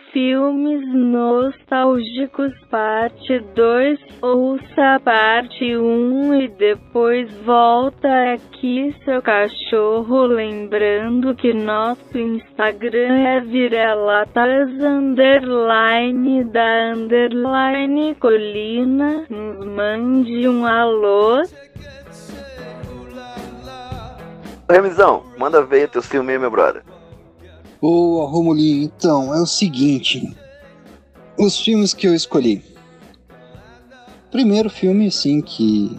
Filmes Nostálgicos Parte 2. Ouça a parte 1 e depois volta aqui, seu cachorro. Lembrando que nosso Instagram é vira-latas _da_ colina. Nos mande um alô. Remizão, manda ver teu filme aí, meu brother. Ô, Romulinho, então, é o seguinte. Os filmes que eu escolhi. Primeiro filme, assim, que...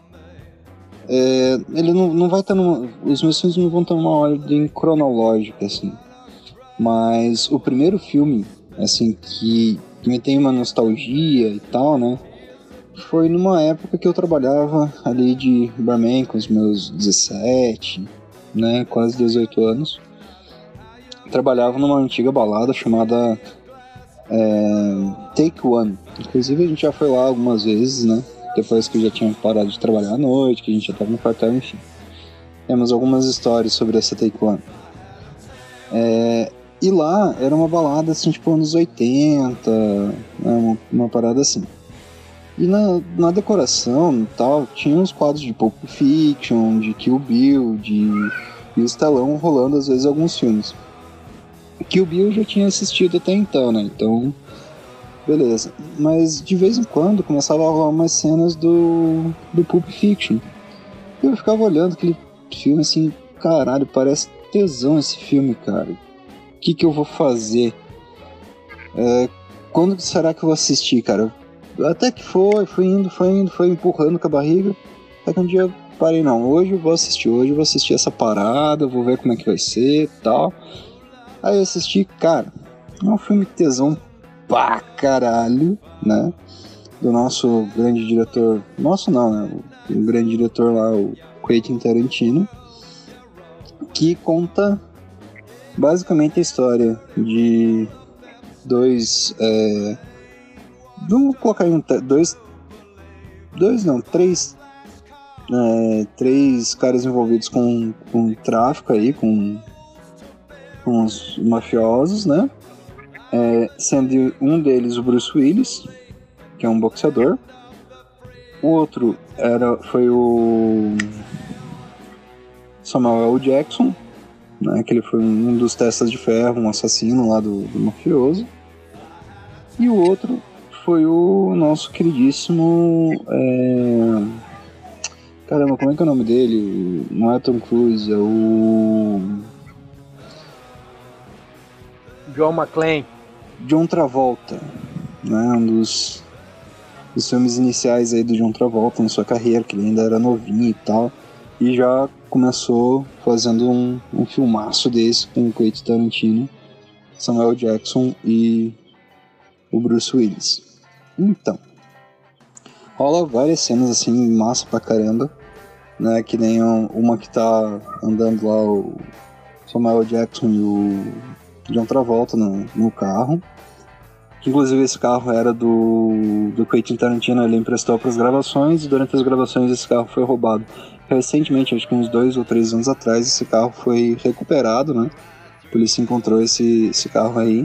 ele não vai estar numa... Os meus filmes não vão estar numa ordem cronológica, assim. Mas o primeiro filme, assim, que me tem uma nostalgia e tal, né? Foi numa época que eu trabalhava ali de barman com os meus 17, né? Quase 18 anos. Trabalhava numa antiga balada chamada Take One. Inclusive a gente já foi lá algumas vezes, né? Depois que eu já tinha parado de trabalhar à noite, que a gente já estava no quartel, enfim. Temos algumas histórias sobre essa Take One. E lá era uma balada assim, tipo anos 80, né? Uma parada assim. E na decoração e tal, tinha uns quadros de Pulp Fiction, de Kill Bill, e o Stallone rolando às vezes alguns filmes. Kill Bill eu já tinha assistido até então, né? Então, beleza. Mas de vez em quando começava a rolar umas cenas do Pulp Fiction. E eu ficava olhando aquele filme assim, caralho, parece tesão esse filme, cara. O que eu vou fazer? Quando será que eu vou assistir, cara? Até que foi empurrando com a barriga. Até que um dia eu parei, não, hoje eu vou assistir essa parada, vou ver como é que vai ser e tal. Aí eu assisti, cara, é um filme tesão pra caralho, né? Do nosso grande diretor, nosso não, né? O grande diretor lá, o Quentin Tarantino, que conta basicamente a história de dois, vamos colocar aí três caras envolvidos com tráfico aí, com os mafiosos, né? Sendo um deles o Bruce Willis, que é um boxeador. O outro foi o Samuel L. Jackson, né? Que ele foi um dos testas de ferro, um assassino lá do mafioso. E o outro foi o nosso queridíssimo... Caramba, como é que é o nome dele? Não é Tom Cruise, é o... John McClane. John Travolta, né? Um dos filmes iniciais aí do John Travolta na sua carreira, que ele ainda era novinho e tal, e já começou fazendo um filmaço desse com o Quentin Tarantino, Samuel Jackson e o Bruce Willis. Então, rola várias cenas assim, massa pra caramba, né? Que nem uma que tá andando lá o Samuel Jackson e o John Travolta no carro. Que, inclusive esse carro era do Quentin Tarantino, ele emprestou para as gravações, e durante as gravações esse carro foi roubado. Recentemente, acho que uns 2 ou 3 anos atrás, esse carro foi recuperado, né? A polícia encontrou esse carro aí.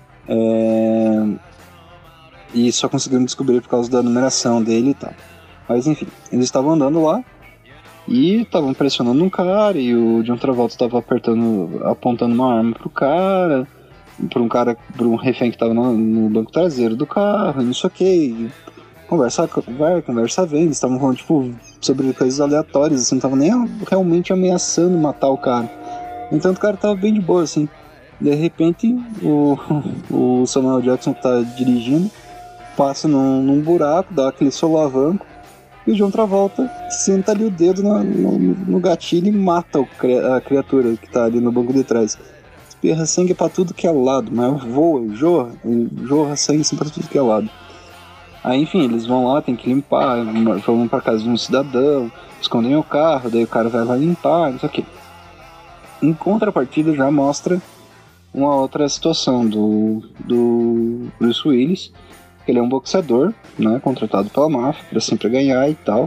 E só conseguiram descobrir por causa da numeração dele e tal. Mas enfim, eles estavam andando lá e estavam pressionando um cara, e o John Travolta estava apontando uma arma pro cara, para um refém que estava no banco traseiro do carro, e não sei o que. Conversa vem, eles estavam falando tipo sobre coisas aleatórias, assim, não estavam nem realmente ameaçando matar o cara. Então o cara tava bem de boa, assim. De repente, o Samuel Jackson que tá dirigindo passa num buraco, dá aquele solavanco, e o John Travolta senta ali o dedo no gatilho e mata a criatura que tá ali no banco de trás. Espirra sangue pra tudo que é lado, mas voa, jorra sangue assim pra tudo que é lado. Aí, enfim, eles vão lá, tem que limpar, vão pra casa de um cidadão, escondem o carro, daí o cara vai lá limpar, não sei o que. Em contrapartida, já mostra uma outra situação do Bruce Willis. Ele é um boxeador, né, contratado pela máfia para sempre ganhar e tal.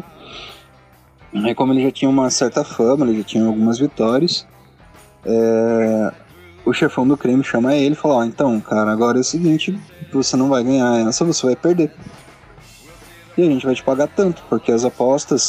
Aí, como ele já tinha uma certa fama, ele já tinha algumas vitórias, o chefão do crime chama ele e fala, então, cara, agora é o seguinte, você não vai ganhar essa, você vai perder. E a gente vai te pagar tanto, porque as apostas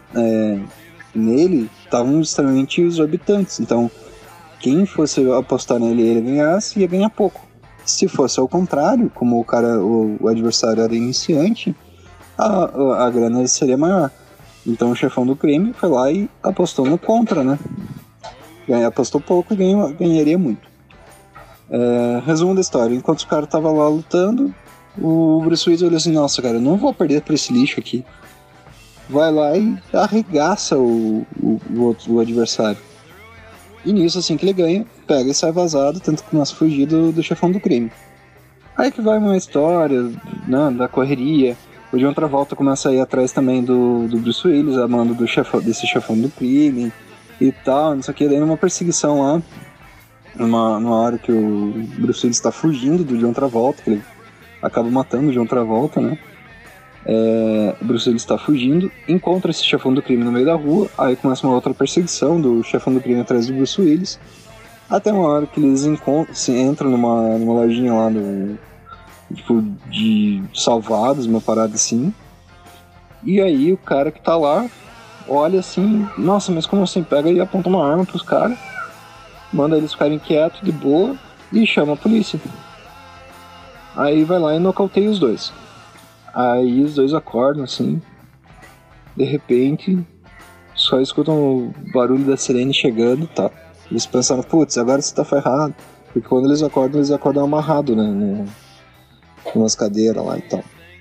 nele estavam extremamente exorbitantes. Então, quem fosse apostar nele e ele ganhasse, ia ganhar pouco. Se fosse ao contrário, como o adversário era iniciante, a grana seria maior. Então o chefão do crime foi lá e apostou no contra, né? Apostou pouco e ganharia muito. Resumo da história: enquanto o cara tava lá lutando, o Bruce Willis olhou assim, nossa, cara, eu não vou perder pra esse lixo aqui. Vai lá e arregaça o adversário. E nisso, assim que ele ganha, pega e sai vazado, tanto que começa a fugir do chefão do crime. Aí que vai uma história, né, da correria. O John Travolta começa a ir atrás também do Bruce Willis, a mando desse chefão do crime e tal, não sei o que. Daí numa perseguição lá, numa hora que o Bruce Willis está fugindo do John Travolta, que ele acaba matando o John Travolta, né? O Bruce Willis está fugindo, encontra esse chefão do crime no meio da rua, aí começa uma outra perseguição do chefão do crime atrás do Bruce Willis, até uma hora que eles entram numa lojinha lá tipo, de salvados, uma parada assim, e aí o cara que tá lá olha assim, nossa, mas como assim? Pega e aponta uma arma pros caras, manda eles ficarem quietos, de boa, e chama a polícia. Aí vai lá e nocauteia os dois. Aí os dois acordam assim, de repente só escutam o barulho da sirene chegando, tá? Eles pensaram, putz, agora você tá ferrado, porque quando eles acordam amarrado, né, umas cadeiras lá e tal.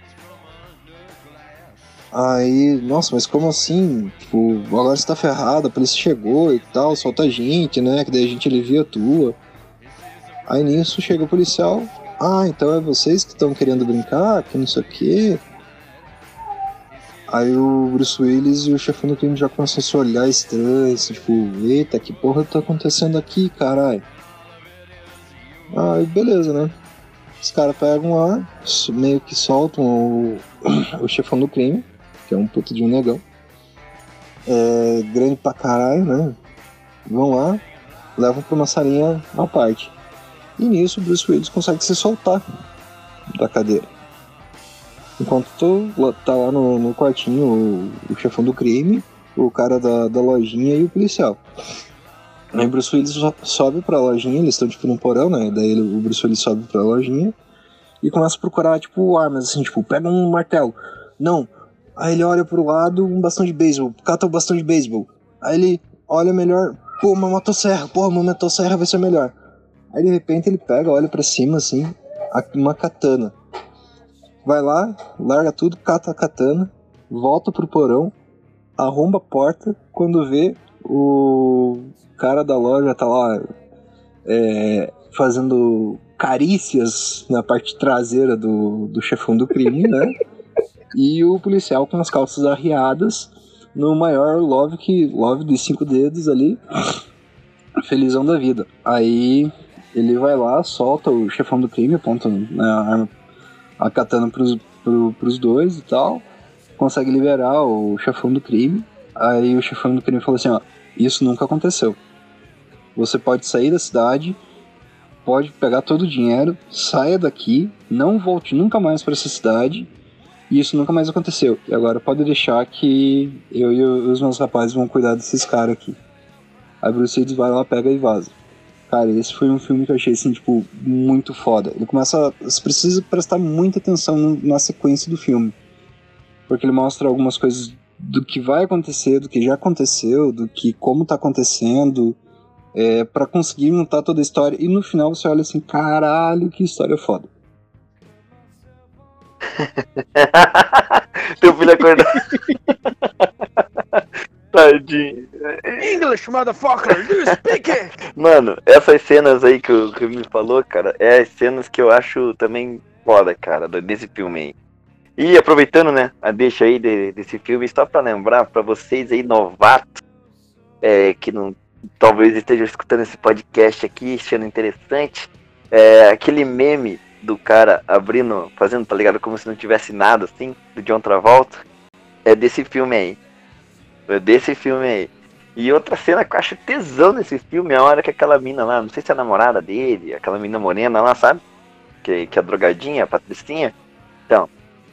Aí, nossa, mas como assim? Tipo, agora você tá ferrado, a polícia chegou e tal, solta a gente, né, que daí a gente alivia a tua. Aí nisso chega o policial, então é vocês que estão querendo brincar, que não sei o quê. Aí o Bruce Willis e o chefão do crime já começam a se olhar estranhos, tipo, eita, que porra tá acontecendo aqui, caralho? Aí beleza, né? Os caras pegam lá, meio que soltam o chefão do crime, que é um puto de um negão. Grande pra caralho, né? Vão lá, levam pra uma salinha à parte. E nisso o Bruce Willis consegue se soltar da cadeira. Enquanto tá lá no quartinho o chefão do crime, o cara da lojinha e o policial. Aí o Bruce Willis sobe pra lojinha, eles estão tipo num porão, né? Daí o Bruce Willis sobe pra lojinha e começa a procurar tipo armas, assim, tipo, pega um martelo. Não. Aí ele olha pro lado, um bastão de beisebol, cata o bastão de beisebol. Aí ele olha melhor, pô, uma motosserra vai ser melhor. Aí de repente ele pega, olha pra cima assim, uma katana. Vai lá, larga tudo, cata a katana, volta pro porão, arromba a porta, quando vê o cara da loja tá lá fazendo carícias na parte traseira do chefão do crime, né? E o policial com as calças arriadas no maior love de 5 dedos ali, felizão da vida. Aí ele vai lá, solta o chefão do crime, aponta, né, a arma, a katana pros dois e tal, consegue liberar o chefão do crime. Aí o chefão do crime falou assim, isso nunca aconteceu. Você pode sair da cidade, pode pegar todo o dinheiro, saia daqui, não volte nunca mais para essa cidade, e isso nunca mais aconteceu. E agora pode deixar que eu e os meus rapazes vão cuidar desses caras aqui. Aí Bruce Willis vai lá, pega e vaza. Cara, esse foi um filme que eu achei, assim, tipo, muito foda. Ele começa você precisa prestar muita atenção na sequência do filme. Porque ele mostra algumas coisas do que vai acontecer, do que já aconteceu, como tá acontecendo, pra conseguir montar toda a história. E no final você olha assim, caralho, que história foda. Teu filho acordou. Tadinho. English, motherfucker, you speak it! Mano, essas cenas aí que o me falou, cara, é as cenas que eu acho também foda, cara, desse filme aí. E aproveitando, né, a deixa aí desse filme, só pra lembrar pra vocês aí, novatos, que não talvez estejam escutando esse podcast aqui, achando interessante, aquele meme do cara fazendo, tá ligado, como se não tivesse nada, assim, do John Travolta, é desse filme aí. E outra cena que eu acho tesão nesse filme é a hora que aquela mina lá, não sei se é a namorada dele, aquela mina morena lá, sabe? Que é a drogadinha, a Patricinha. Então,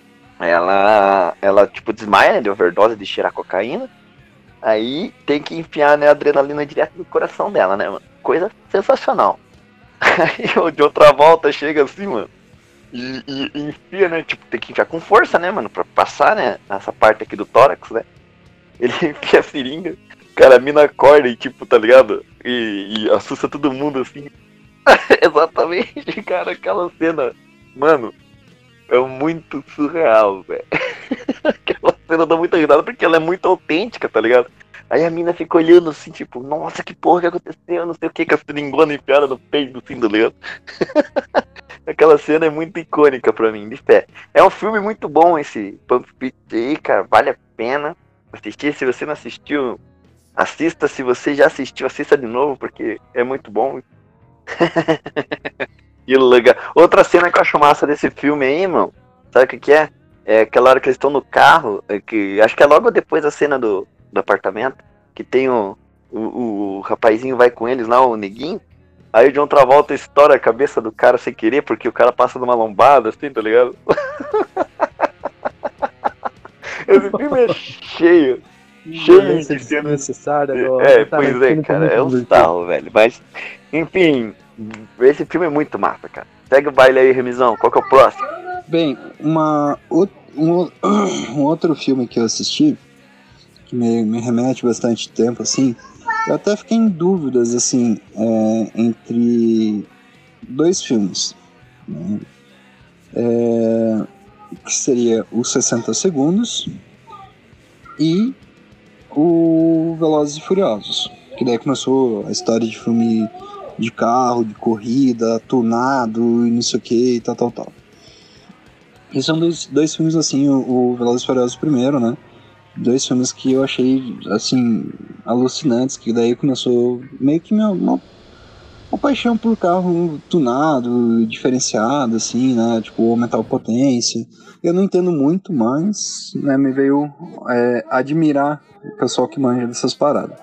ela tipo, desmaia de overdose de cheirar cocaína. Aí tem que enfiar, né, a adrenalina direto no coração dela, né, mano? Coisa sensacional. Aí o de outra volta chega assim, mano. E enfia, né? Tipo, tem que enfiar com força, né, mano? Pra passar, né? Essa parte aqui do tórax, né? Ele enfia a seringa. Cara, a mina acorda e, tipo, tá ligado? E assusta todo mundo, assim. Exatamente, cara, aquela cena. Mano, é muito surreal, velho. Aquela cena dá muita risada porque ela é muito autêntica, tá ligado? Aí a mina fica olhando assim, tipo, nossa, que porra que aconteceu? Não sei o que, com a seringona enfiada no peito, assim, tá ligado? Aquela cena é muito icônica pra mim, de fé. É um filme muito bom esse Pulp Fiction aí, cara, vale a pena assistir. Se você não assistiu, assista. Se você já assistiu, assista de novo, porque é muito bom. E legal. Outra cena que eu acho massa desse filme aí, mano, sabe o que é? É aquela hora que eles estão no carro, que acho que é logo depois da cena do apartamento, que tem o rapazinho vai com eles lá, o neguinho. Aí o John Travolta estoura a cabeça do cara sem querer, porque o cara passa numa lombada, assim, tá ligado? Esse filme é cheio de cenas necessária. pois é, cara, é um sarro, velho. Mas, enfim, esse filme é muito massa, cara. Segue o baile aí, Remizão. Qual que é o próximo? Bem, um outro filme que eu assisti, que me remete bastante tempo, assim, eu até fiquei em dúvidas, assim, entre dois filmes, né? Que seria o 60 Segundos e o Velozes e Furiosos, que daí começou a história de filme de carro, de corrida, tunado e não sei o que, e tal. E são dois filmes, assim, o Velozes e Furiosos primeiro, né? Dois filmes que eu achei, assim, alucinantes, que daí começou meio que uma paixão por carro tunado, diferenciado, assim, né? Tipo, aumentar a potência. Eu não entendo muito, mas, né, me veio admirar o pessoal que manja dessas paradas.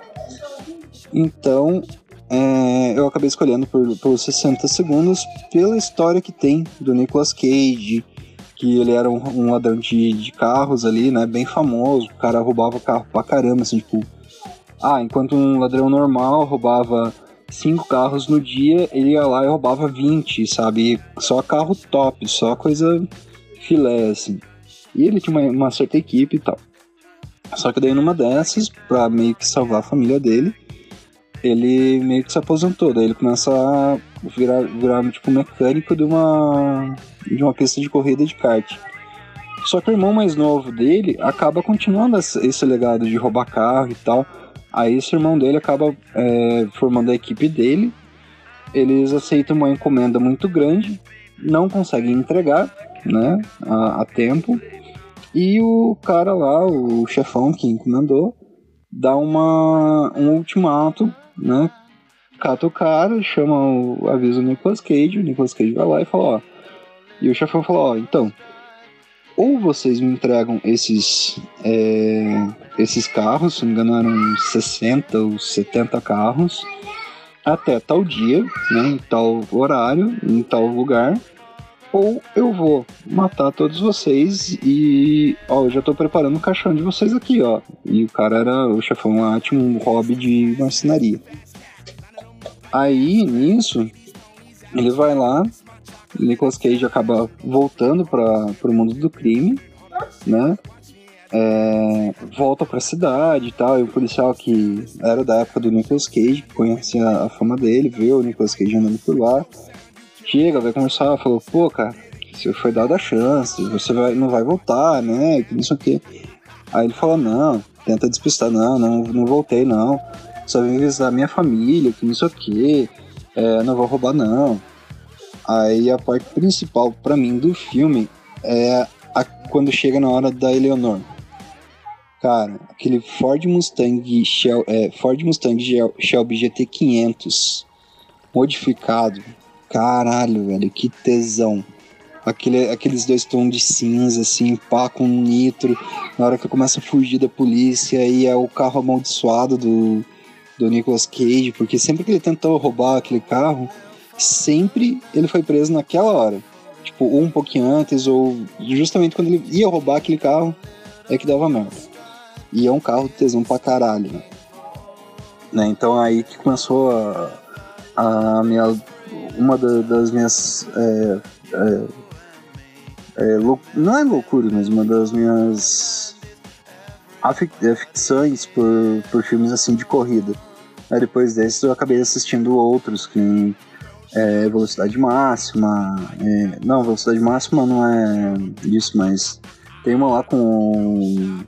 Então, eu acabei escolhendo por 60 Segundos pela história que tem do Nicolas Cage, que ele era um ladrão de carros ali, né, bem famoso. O cara roubava carro pra caramba, assim, tipo... enquanto um ladrão normal roubava 5 carros no dia, ele ia lá e roubava 20, sabe? Só carro top, só coisa filé, assim. E ele tinha uma certa equipe e tal. Só que daí numa dessas, pra meio que salvar a família dele, ele meio que se aposentou. Daí ele começa a virar tipo mecânico de uma pista de corrida de kart. Só que o irmão mais novo dele acaba continuando esse legado de roubar carro e tal. Aí esse irmão dele acaba formando a equipe dele. Eles aceitam uma encomenda muito grande, não conseguem entregar, né, a tempo. E o cara lá, o chefão que encomendou, dá um ultimato, né? Cata o cara, avisa o Nicolas Cage vai lá e fala, e o chefão fala, então, ou vocês me entregam esses carros, se não me engano eram 60 ou 70 carros, até tal dia, né, em tal horário, em tal lugar, ou eu vou matar todos vocês e, eu já tô preparando o caixão de vocês aqui, ó. E o chefão lá tinha um hobby de marcenaria. Aí, nisso, ele vai lá, o Nicolas Cage acaba voltando pro mundo do crime, né? Volta pra cidade e tal, e o policial que era da época do Nicolas Cage, que conhecia a fama dele, vê o Nicolas Cage andando por lá, chega, vai conversar, falou, pô, cara, você foi dado a chance, você não vai voltar, né, que não sei o que. Aí ele fala, não, tenta despistar, não voltei, não, só vim visitar minha família, que não sei o que, não vou roubar, não. Aí a parte principal pra mim do filme é quando chega na hora da Eleanor. Cara, aquele Ford Mustang Shelby GT500 modificado, caralho, velho, que tesão. aqueles 2 tons de cinza, assim, pá, com nitro, na hora que começa a fugir da polícia, e é o carro amaldiçoado do Nicolas Cage, porque sempre que ele tentou roubar aquele carro, sempre ele foi preso naquela hora. Tipo, ou um pouquinho antes, ou justamente quando ele ia roubar aquele carro, é que dava merda. E é um carro de tesão pra caralho, né? Então aí que começou das minhas não é loucura, mas uma das minhas afições por filmes assim de corrida. Aí depois desses eu acabei assistindo outros que Velocidade Máxima. Não, Velocidade Máxima não é isso, mas tem uma lá com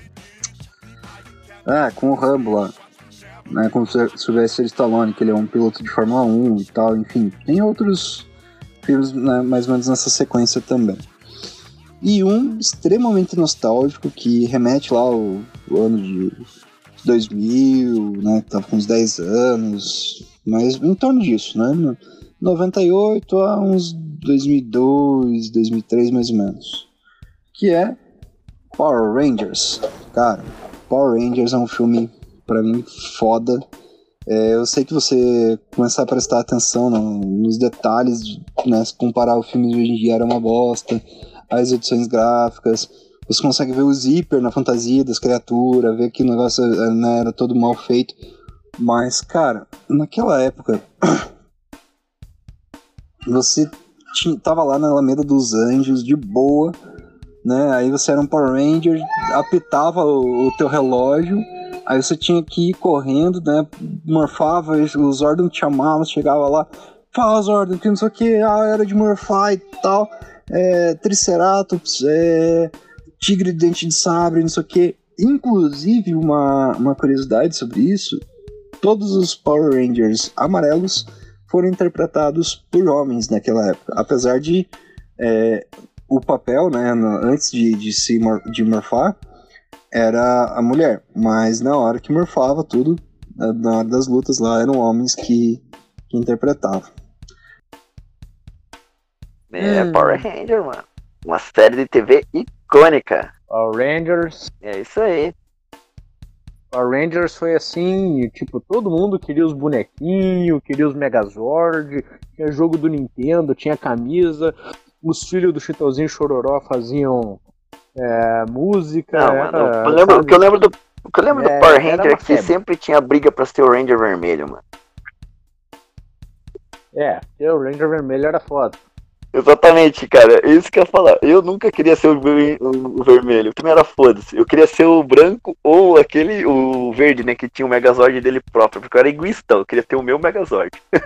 o Rambo lá, né, com o Sylvester Stallone, que ele é um piloto de Fórmula 1 e tal, enfim. Tem outros filmes, né, mais ou menos nessa sequência também. E um extremamente nostálgico, que remete lá ao ano de 2000, né, que tava com uns 10 anos, mas em torno disso, né, 98 a uns 2002, 2003 mais ou menos, que é Power Rangers. Cara, Power Rangers é um filme, pra mim, foda. Eu sei que você começar a prestar atenção nos detalhes, né, se comparar o filme de hoje em dia era uma bosta, as edições gráficas, você consegue ver o zíper na fantasia das criaturas, ver que o negócio, né, era todo mal feito, mas, cara, naquela época, você tava lá na Alameda dos Anjos, de boa, né, aí você era um Power Ranger, apitava o teu relógio, aí você tinha que ir correndo, né, morfava, os Zordon te chamavam, chegava lá, fala Zordon, que não sei o que, era de morfar e tal, Triceratops, Tigre de Dente de Sabre, não sei o que. Inclusive, uma curiosidade sobre isso, todos os Power Rangers amarelos foram interpretados por homens naquela época, apesar de o papel, né, antes de morfar, era a mulher, mas na hora que morfava tudo, na hora das lutas lá, eram homens que interpretavam. Power Ranger, mano. Uma série de TV icônica. Power Rangers. É isso aí. Power Rangers foi assim, tipo, todo mundo queria os bonequinhos, queria os Megazord, tinha jogo do Nintendo, tinha camisa, os filhos do Chitãozinho Chororó faziam música. Não, mano, o que eu lembro do Power Ranger é que sempre tinha briga pra ser o Ranger Vermelho, mano. O Ranger Vermelho era foda. Exatamente, cara, isso que eu ia falar. Eu nunca queria ser o vermelho, o primeiro era foda-se. Eu queria ser o branco ou o verde, né, que tinha o Megazord dele próprio, porque eu era egoísta, eu queria ter o meu Megazord.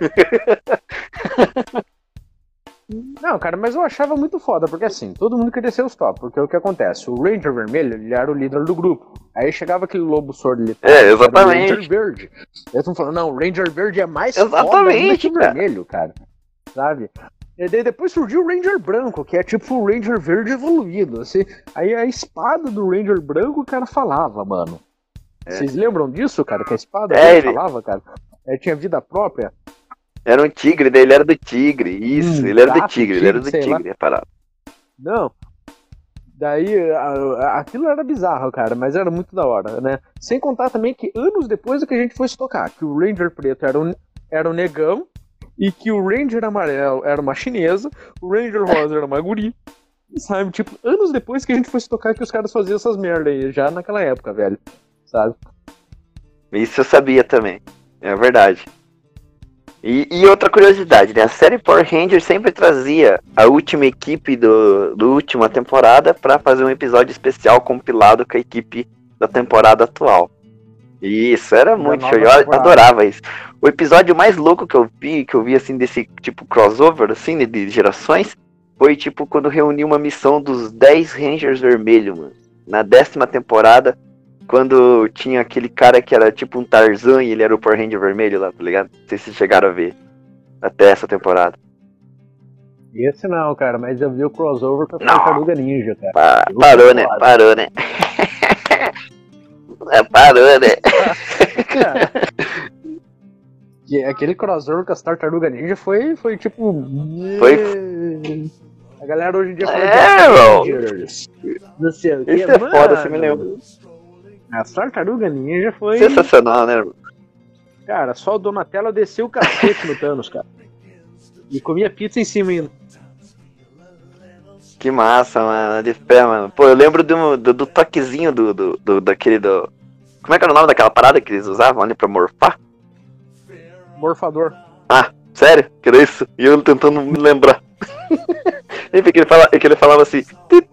Não, cara, mas eu achava muito foda, porque assim, todo mundo queria ser os top, porque o que acontece? O Ranger Vermelho, ele era o líder do grupo. Aí chegava aquele lobo solitário, exatamente. O Ranger Verde. Eles estão falando, não, o Ranger Verde é mais exatamente, foda que o vermelho, cara. Sabe? E daí depois surgiu o Ranger Branco, que é tipo o Ranger Verde evoluído. Assim. Aí a espada do Ranger Branco, o cara falava, mano. Vocês lembram disso, cara? Que a espada dele falava, cara? Tinha vida própria. Era um tigre, daí ele era do tigre. Isso, ele era do tigre, ele era do tigre, é parado. Não. Daí, aquilo era bizarro, cara, mas era muito da hora, né? Sem contar também que anos depois é que a gente foi se tocar, que o Ranger Preto era um negão, e que o Ranger Amarelo era uma chinesa, o Ranger Rosa era uma guri, sabe? Tipo, anos depois que a gente foi se tocar que os caras faziam essas merda aí, já naquela época, velho, sabe? Isso eu sabia também, é verdade. E outra curiosidade, né? A série Power Rangers sempre trazia a última equipe do última temporada pra fazer um episódio especial compilado com a equipe da temporada atual. E isso era muito show, eu adorava isso. O episódio mais louco que eu vi assim, desse tipo crossover, assim, de gerações, foi tipo quando reuniu uma missão dos 10 Rangers Vermelhos, mano. Na 10ª temporada, quando tinha aquele cara que era tipo um Tarzan e ele era o Power Ranger Vermelho lá, tá ligado? Não sei se vocês chegaram a ver até essa temporada. Esse não, cara, mas eu vi o crossover com a Tartaruga Ninja, cara. Parou, né? Parou, né? Aquele crossover com as Tartaruga Ninja foi tipo... A galera hoje em dia fala meu. Rangers. Não sei o que, Isso é foda, você me lembra. A Tartaruga Ninja foi... Sensacional, né, mano? Cara, só o Donatello desceu o cacete no Thanos, cara. E comia pizza em cima ainda. Que massa, mano, de pé, mano. Pô, eu lembro do toquezinho daquele do... Como é que era o nome daquela parada que eles usavam ali pra morfar? Morfador. Ah, sério? Que era isso? E eu tentando me lembrar. Enfim, que ele falava assim...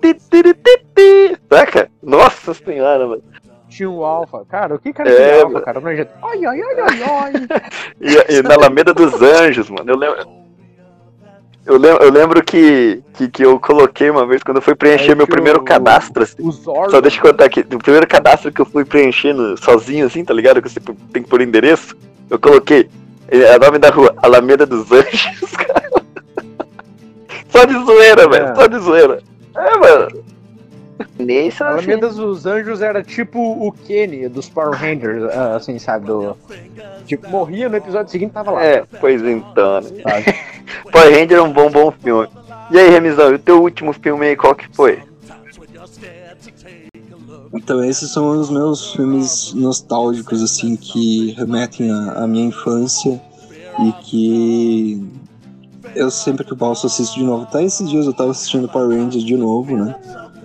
Saca? Nossa senhora, mano. Tinha o Alpha. Cara, o que era aquele Alpha, cara? Não é jeito. Ai, ai, ai, ai, ai. E na Alameda dos Anjos, mano. Eu lembro que eu coloquei uma vez quando eu fui preencher meu primeiro cadastro, assim. Só deixa eu contar aqui. O primeiro cadastro que eu fui preenchendo sozinho, assim, tá ligado? Que você tem que pôr endereço. Eu coloquei o nome da rua, Alameda dos Anjos, cara. Só de zoeira, velho. Só de zoeira. Mano. A Alameda dos Anjos era tipo o Kenny dos Power Rangers, assim, sabe? Tipo, morria no episódio seguinte e tava lá. Pois então, né? Power Ranger é um bom filme. E aí, Remizão, e o teu último filme aí, qual que foi? Então, esses são os meus filmes nostálgicos, assim, que remetem à minha infância e que eu sempre que eu posso assisto de novo. Até esses dias eu tava assistindo Power Rangers de novo, né?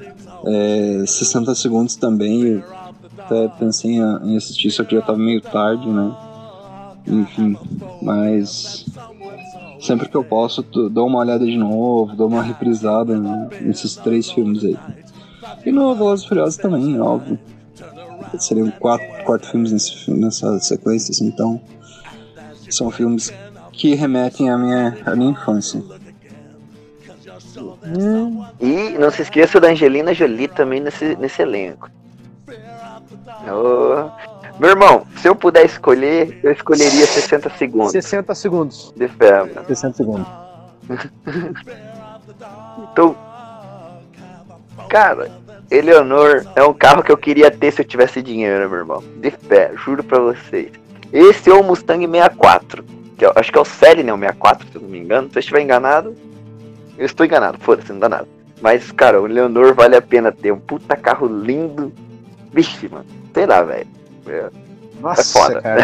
60 segundos também, eu até pensei em assistir, só que já tava meio tarde, né? Enfim, mas sempre que eu posso, dou uma olhada de novo, dou uma reprisada nesses 3 filmes aí. E no Velozes e Furiosos também, óbvio. Seriam 4 filmes nessa sequência, assim, então são filmes que remetem à minha infância. E não se esqueça da Angelina Jolie também nesse elenco. Meu irmão, se eu puder escolher, eu escolheria 60 segundos. 60 segundos. De fé, mano. 60 segundos. Então, cara, Eleanor é um carro que eu queria ter se eu tivesse dinheiro, meu irmão. De fé, juro pra vocês. Esse é o Mustang 64. Que acho que é o Série, né? O 64, se eu não me engano. Se eu estiver enganado, eu estou enganado, foda-se, não dá nada. Mas, cara, o Leonor vale a pena ter. Um puta carro lindo. Vixe, mano. Sei lá, velho. Nossa, é foda. Cara.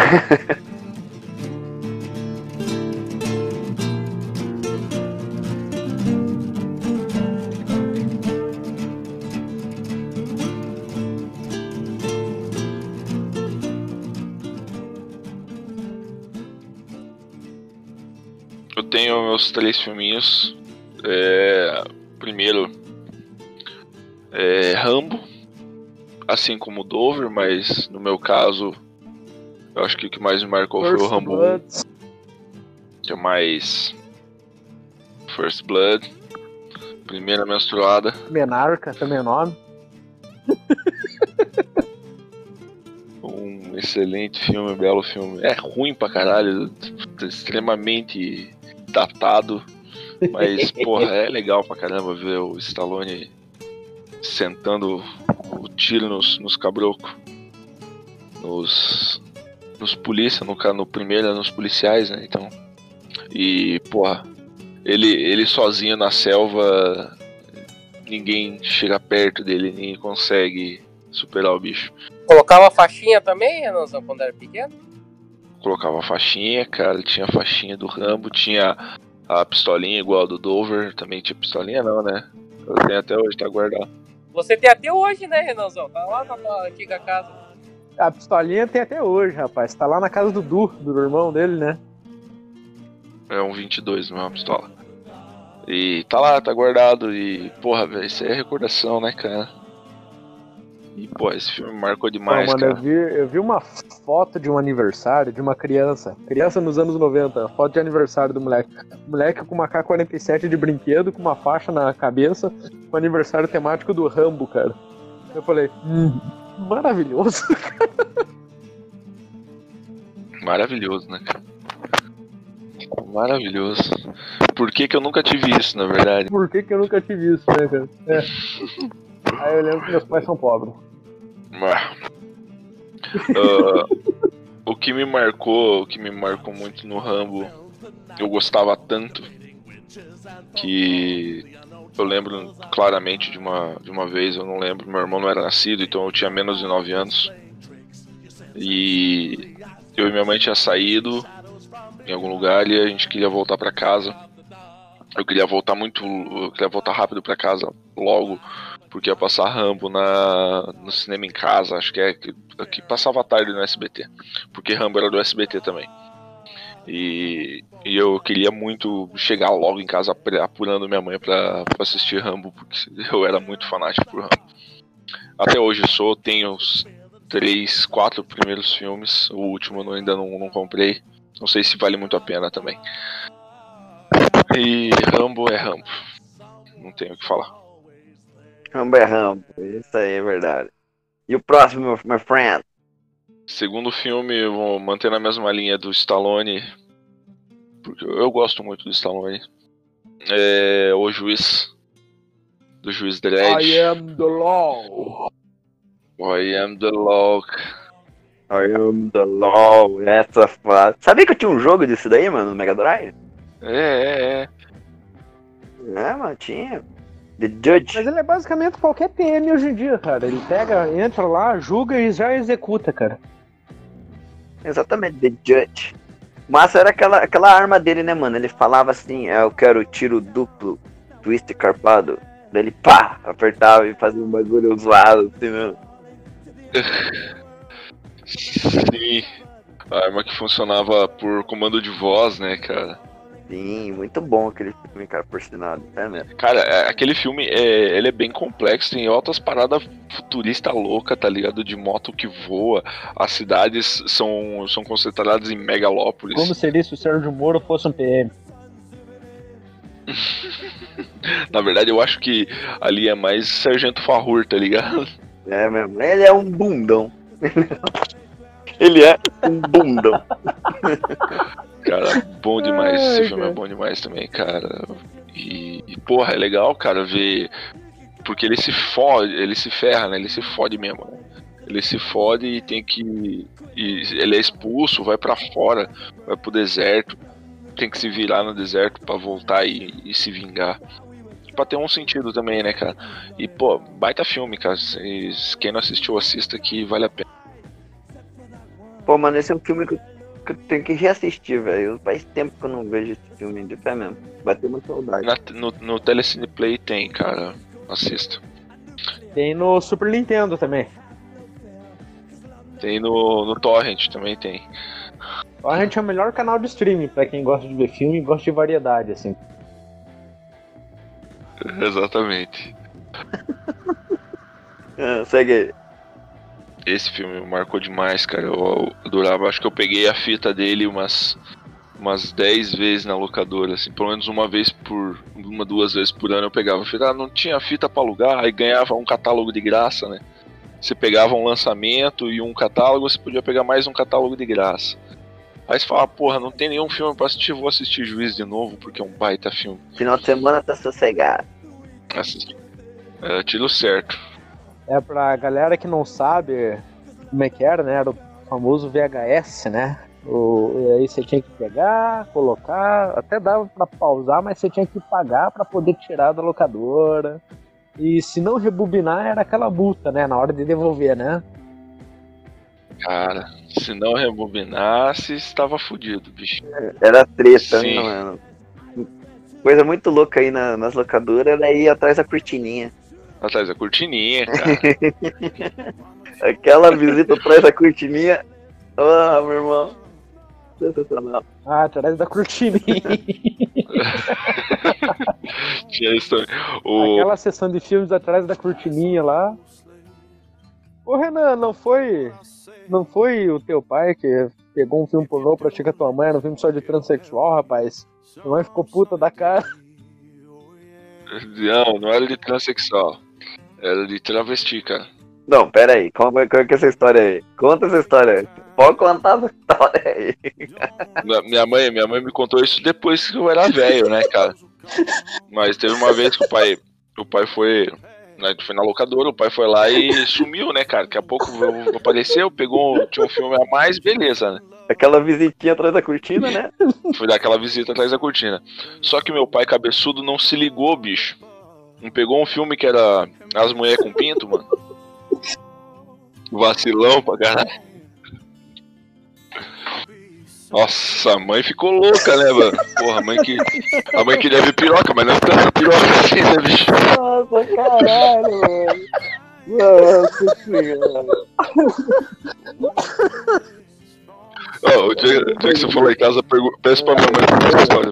Eu tenho meus 3 filminhos. Primeiro Rambo, assim como o Dover, mas no meu caso eu acho que o que mais me marcou foi o Rambo 1, que é mais First Blood, Primeira Menstruada. Menarca, também é nome. Um excelente filme, um belo filme. É ruim pra caralho, extremamente datado. Mas, porra, é legal pra caramba ver o Stallone sentando o tiro nos cabrocos. Nos polícia, no primeiro, nos policiais, né? Então. E, porra, ele sozinho na selva, ninguém chega perto dele, ninguém consegue superar o bicho. Colocava faixinha também, Renanzão, quando era pequeno? Colocava faixinha, cara, tinha a faixinha do Rambo, tinha a pistolinha igual a do Dover, também tinha pistolinha não, né? Eu tenho até hoje, tá guardado. Você tem até hoje, né, Renanzão? Tá lá na tua antiga casa. A pistolinha tem até hoje, rapaz. Tá lá na casa do do irmão dele, né? É um 22, não é uma pistola. E tá lá, tá guardado e, porra, velho, isso aí é recordação, né, cara? E, pô, esse filme marcou demais, mano, cara. Eu vi uma foto de um aniversário de uma criança nos anos 90, foto de aniversário do moleque. Moleque com uma K-47 de brinquedo, com uma faixa na cabeça, com aniversário temático do Rambo, cara. Eu falei, maravilhoso. Maravilhoso, né, cara? Maravilhoso. Por que eu nunca tive isso, na verdade? Por que eu nunca tive isso, né, cara? Aí eu lembro que meus pais são pobres. O que me marcou muito no Rambo, eu gostava tanto que eu lembro claramente de uma vez, eu não lembro, meu irmão não era nascido, então eu tinha menos de 9 anos. E eu e minha mãe tinha saído em algum lugar e a gente queria voltar pra casa. Eu queria voltar rápido pra casa logo, porque ia passar Rambo no cinema em casa, acho que passava a tarde no SBT, porque Rambo era do SBT também. E eu queria muito chegar logo em casa apurando minha mãe pra assistir Rambo, porque eu era muito fanático por Rambo. Até hoje tenho os 3, 4 primeiros filmes, o último eu ainda não comprei, não sei se vale muito a pena também. E Rambo é Rambo, não tenho o que falar. Rambo é Rambo, isso aí é verdade. E o próximo, my friend? Segundo filme, eu vou manter na mesma linha do Stallone, porque eu gosto muito do Stallone. É O Juiz, do Juiz Dredd. I am the law. I am the law. I am the law, essa frase. Sabia que eu tinha um jogo disso daí, mano, no Mega Drive? É. É, mano, tinha. The Judge. Mas ele é basicamente qualquer PM hoje em dia, cara. Ele entra lá, julga e já executa, cara. Exatamente, The Judge. Massa era aquela arma dele, né, mano? Ele falava assim, eu quero tiro duplo, twist carpado. Daí ele, pá, apertava e fazia um bagulho zoado, assim, mesmo. Sim. A arma que funcionava por comando de voz, né, cara? Sim, muito bom aquele filme, cara, por sinal, é mesmo. Cara, aquele filme, ele é bem complexo, tem outras paradas futurista louca, tá ligado? De moto que voa, as cidades são concentradas em megalópolis. Como seria se o Sérgio Moro fosse um PM? Na verdade, eu acho que ali é mais Sargento Farrur, tá ligado? É mesmo, ele é um bundão. Ele é um bundão. Cara, bom demais, esse filme é bom demais também, cara. E porra, é legal, cara, ver. Porque ele se ferra, né? Ele se fode mesmo, né? Ele se fode e tem que. Ele é expulso, vai pra fora, vai pro deserto, tem que se virar no deserto pra voltar e se vingar. Pra ter um sentido também, né, cara? E, pô, baita filme, cara. Quem não assistiu, assista que vale a pena. Pô, mano, esse é um filme que eu tenho que reassistir, velho. Faz tempo que eu não vejo esse filme, de pé mesmo. Bateu uma saudade. No Telecine Play tem, cara. Assista. Tem no Super Nintendo também. Tem no Torrent também tem. A gente é o melhor canal de streaming pra quem gosta de ver filme e gosta de variedade, assim. Exatamente. Segue aí. Esse filme marcou demais, cara. Eu adorava. Acho que eu peguei a fita dele umas 10 vezes na locadora, assim. Pelo menos uma, 2 vezes por ano eu pegava a fita. Não tinha fita pra alugar, aí ganhava um catálogo de graça, né? Você pegava um lançamento e um catálogo, você podia pegar mais um catálogo de graça. Aí você fala, porra, não tem nenhum filme pra assistir, vou assistir Juiz de novo, porque é um baita filme. Final de semana tá sossegado. É tiro certo. É pra galera que não sabe como é que era, né? Era o famoso VHS, né? E aí você tinha que pegar, colocar, até dava pra pausar, mas você tinha que pagar pra poder tirar da locadora. E se não rebobinar, era aquela multa, né? Na hora de devolver, né? Cara, se não rebobinasse, estava fudido, bicho. Era treta, Sim. né, mano? Coisa muito louca aí nas locadoras era ir atrás da cortininha. Atrás da cortininha, cara. Aquela visita atrás da cortininha. Ah, meu irmão. Sensacional. Ah, atrás da cortininha. Tinha isso também. Aquela sessão de filmes atrás da cortininha lá. Ô Renan, não foi o teu pai que pegou um filme pornô pra chegar a tua mãe, era um filme só de transexual, rapaz? Tua mãe ficou puta da cara. Não era de transexual. Era de travesti, cara. Não, pera aí. Como é que é essa história aí? Conta essa história aí. Pode contar essa história aí. Minha mãe me contou isso depois que eu era velho, né, cara? Mas teve uma vez que o pai foi na locadora, o pai foi lá e sumiu, né, cara? Daqui a pouco apareceu, tinha um filme a mais, beleza, né? Aquela visitinha atrás da cortina, né? Fui dar aquela visita atrás da cortina. Só que meu pai cabeçudo não se ligou, bicho. Não pegou um filme que era As Mulheres com Pinto, mano? Vacilão pra caralho. Nossa, a mãe ficou louca, né, mano? Porra, a mãe queria ver piroca, mas não tanta piroca assim, né, bicho? Nossa, caralho, mano. Nossa senhora. Ó, o dia que você for lá em casa, peço pra minha mãe contar essa história.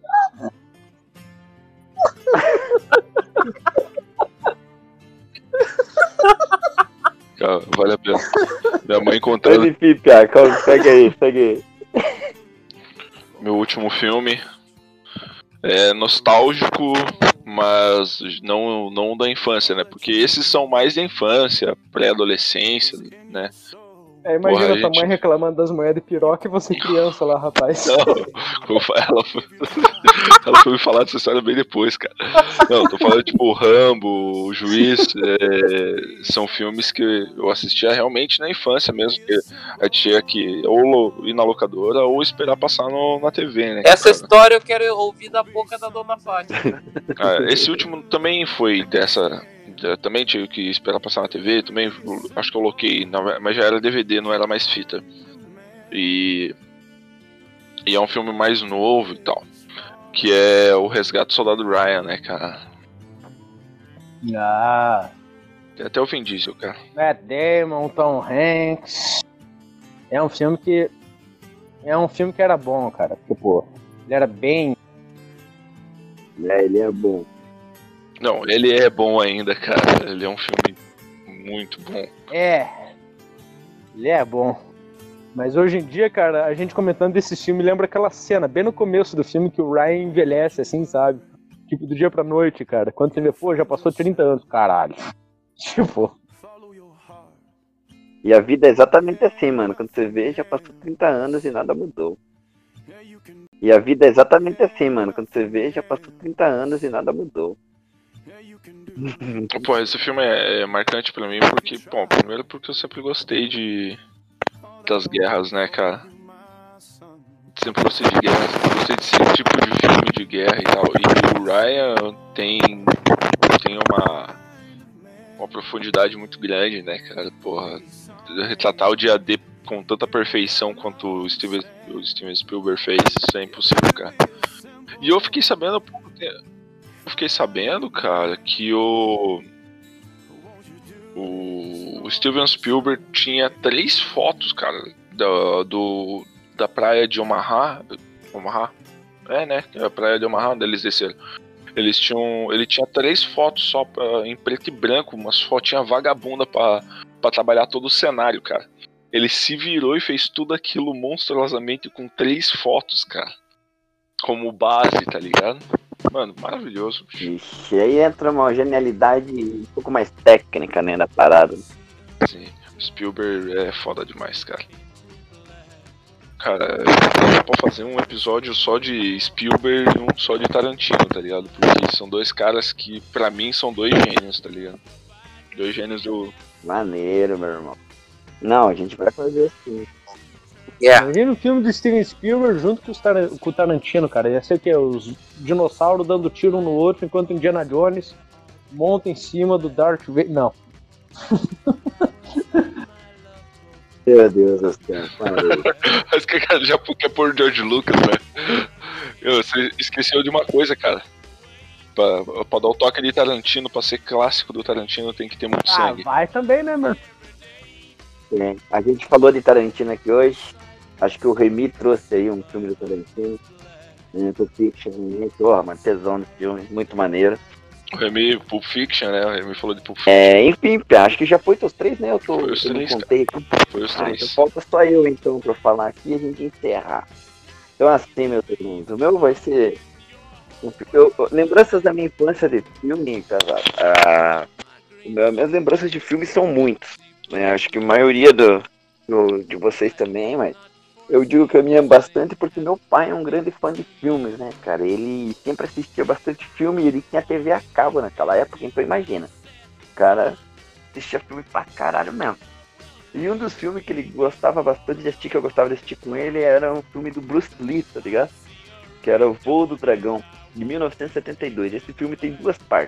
Cara, vale a pena. Minha mãe contando. Enfim, Pia, calma, segue aí. Meu último filme é nostálgico, mas não da infância, né? Porque esses são mais da infância, pré-adolescência, né? Imagina Porra, tua mãe reclamando das mulheres de piroca e você criança lá, rapaz. Não, ela foi me falar dessa história bem depois, cara. Não, tô falando tipo o Rambo, o Juiz, são filmes que eu assistia realmente na infância mesmo, que a gente tinha que ou ir na locadora ou esperar passar na TV, né? Essa história eu quero ouvir da boca da Dona Fátima. Esse último também foi dessa... Também tive que esperar passar na TV, também acho que eu loquei, mas já era DVD, não era mais fita. E é um filme mais novo e tal, que é O Resgate do Soldado Ryan, né, cara? Tem até o Vin Diesel, cara. Matt Damon, Tom Hanks. É um filme que era bom, cara. Tipo, ele era bem... Ele é bom. Não, ele é bom ainda, cara. Ele é um filme muito bom. Ele é bom. Mas hoje em dia, cara, a gente comentando desse filme lembra aquela cena bem no começo do filme que o Ryan envelhece, assim, sabe? Tipo, do dia pra noite, cara. Quando você vê, pô, já passou 30 anos, caralho. Tipo... E a vida é exatamente assim, mano. Quando você vê, já passou 30 anos e nada mudou. E a vida é exatamente assim, mano. Quando você vê, já passou 30 anos e nada mudou. Pô, esse filme é marcante pra mim porque, bom, primeiro porque eu sempre gostei das guerras, né, cara? Sempre gostei de guerra, sempre gostei desse tipo de filme de guerra e tal. E o Ryan tem uma profundidade muito grande, né, cara? Porra, retratar o dia D com tanta perfeição quanto o Steven Spielberg fez, isso é impossível, cara. E eu fiquei sabendo, cara, que o Steven Spielberg tinha 3 fotos, cara, da praia de Omaha. É, né? A praia de Omaha, onde eles desceram. Ele tinha 3 fotos só em preto e branco, umas fotinhas vagabunda pra trabalhar todo o cenário, cara. Ele se virou e fez tudo aquilo monstruosamente com 3 fotos, cara. Como base, tá ligado? Mano, maravilhoso. Ixi, aí entra uma genialidade um pouco mais técnica, né, da parada. Sim, o Spielberg é foda demais, cara. Cara, dá pra fazer um episódio só de Spielberg e um só de Tarantino, tá ligado? Porque são 2 caras que, pra mim, são 2 gênios, tá ligado? 2 gênios do... Maneiro, meu irmão. Não, a gente vai fazer assim. Imagina um filme do Steven Spielberg junto com o Tarantino, cara. Ia ser o quê? Os dinossauros dando tiro um no outro enquanto Indiana Jones monta em cima do Darth Vader. Não. Meu Deus do céu. Mas que cara já quer pôr George Lucas, né? Você esqueceu de uma coisa, cara. Pra dar o toque de Tarantino, pra ser clássico do Tarantino, tem que ter muito sangue. Vai também, né, mano? É, a gente falou de Tarantino aqui hoje. Acho que o Remy trouxe aí um filme do Tarantino. Pulp Fiction, mano, tesão no filme, muito maneiro. O Remy, Pulp Fiction, né? O Remy falou de Pulp Fiction. Enfim, acho que já foi os 3, né? Foi os 3, contei aqui. Foi os 3. Então falta só eu, então, pra falar aqui e a gente encerrar. Então, assim, meus irmãos, o meu vai ser... lembranças da minha infância de filme, cara. Minhas lembranças de filme são muitas. Né? Acho que a maioria de vocês também, mas eu digo que a minha é bastante porque meu pai é um grande fã de filmes, né, cara? Ele sempre assistia bastante filme e ele tinha TV a cabo naquela época, então imagina. O cara assistia filme pra caralho mesmo. E um dos filmes que ele gostava bastante de assistir, que eu gostava de assistir com ele, era um filme do Bruce Lee, tá ligado? Que era O Voo do Dragão, de 1972. Esse filme tem 2 partes.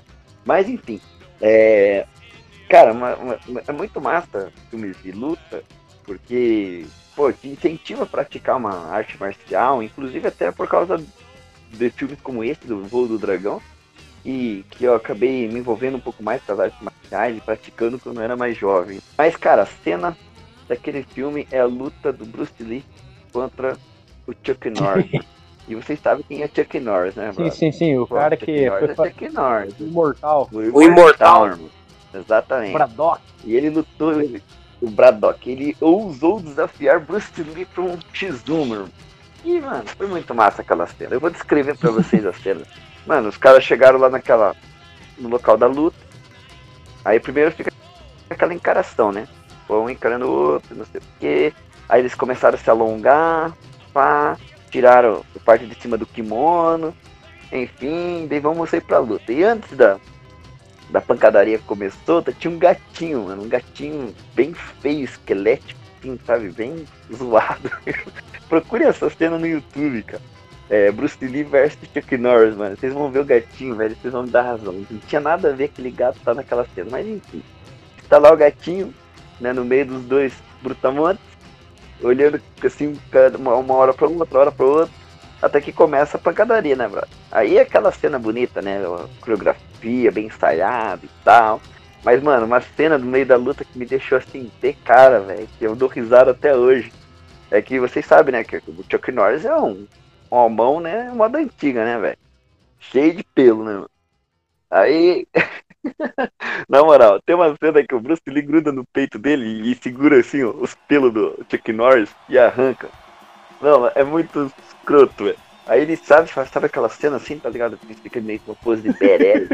Mas enfim, cara, é muito massa filmes de luta, porque, pô, te incentiva a praticar uma arte marcial, inclusive até por causa de filmes como esse, do Voo do Dragão, e que eu acabei me envolvendo um pouco mais com as artes marciais e praticando quando eu era mais jovem. Mas, cara, a cena daquele filme é a luta do Bruce Lee contra o Chuck Norris. E vocês sabem quem é Chuck Norris, né, brother? Sim, o Pô, cara Chuck que Norris foi é Chuck Norris. imortal. O Imortal, irmão. Exatamente. Braddock. E ele lutou, o Braddock, ele ousou desafiar Bruce Lee para um X1, meu. E, mano, foi muito massa aquela cena. Eu vou descrever pra vocês a cena. Mano, os caras chegaram lá no local da luta. Aí primeiro fica aquela encaração, né? Um encarando o outro, não sei o quê. Aí eles começaram a se alongar, pá, tiraram a parte de cima do kimono. Enfim, daí vamos sair pra luta. E antes da pancadaria que começou, tinha um gatinho, mano. Um gatinho bem feio, esquelético, assim, sabe? Bem zoado. Procure essa cena no YouTube, cara. Bruce Lee versus Chuck Norris, mano. Vocês vão ver o gatinho, velho. Vocês vão me dar razão. Não tinha nada a ver aquele gato tá naquela cena. Mas enfim. Tá lá o gatinho, né? No meio dos dois brutamontes. Olhando assim, uma hora pra outra até que começa a pancadaria, né, brother? Aí é aquela cena bonita, né? A coreografia bem ensaiada e tal. Mas, mano, uma cena no meio da luta que me deixou assim, de cara, velho. Que eu dou risada até hoje. É que vocês sabem, né? Que o Chuck Norris é um homão, né? Moda antiga, né, velho? Cheio de pelo, né, mano? Aí, na moral, tem uma cena que o Bruce Lee gruda no peito dele e segura assim, ó, os pelos do Chuck Norris e arranca. Não, é muito escroto, velho. Aí ele sabe aquela cena assim, tá ligado? Ele fica meio com uma pose de badass.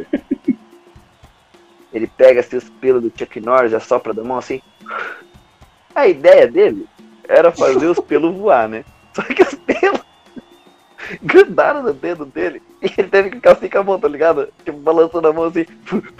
Ele pega assim, os pelos do Chuck Norris e assopra da mão assim. A ideia dele era fazer os pelos voar, né? Só que os pelos grudaram no dedo dele e ele teve que ficar assim com a mão, tá ligado? Tipo, balançando a mão assim.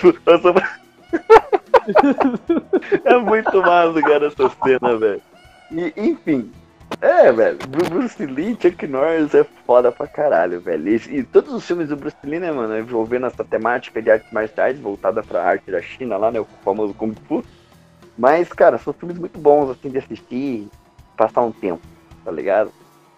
É muito massa, cara, essa cena, velho. E, enfim. Velho, Bruce Lee, Chuck Norris é foda pra caralho, velho. E todos os filmes do Bruce Lee, né, mano, envolvendo essa temática de artes marciais voltada pra arte da China lá, né, o famoso Kung Fu. Mas, cara, são filmes muito bons, assim, de assistir e passar um tempo, tá ligado?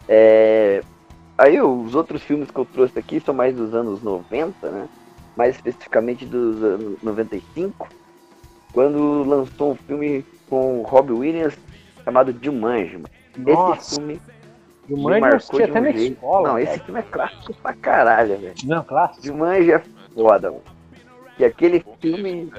Aí os outros filmes que eu trouxe aqui são mais dos anos 90, né? Mais especificamente dos anos 95, quando lançou um filme com o Robin Williams chamado Jumanji, mano. Nossa. Esse filme Jumanji eu assisti até na escola. Não, esse filme é clássico pra caralho, velho. Não, clássico. Jumanji é foda, mano. E aquele filme...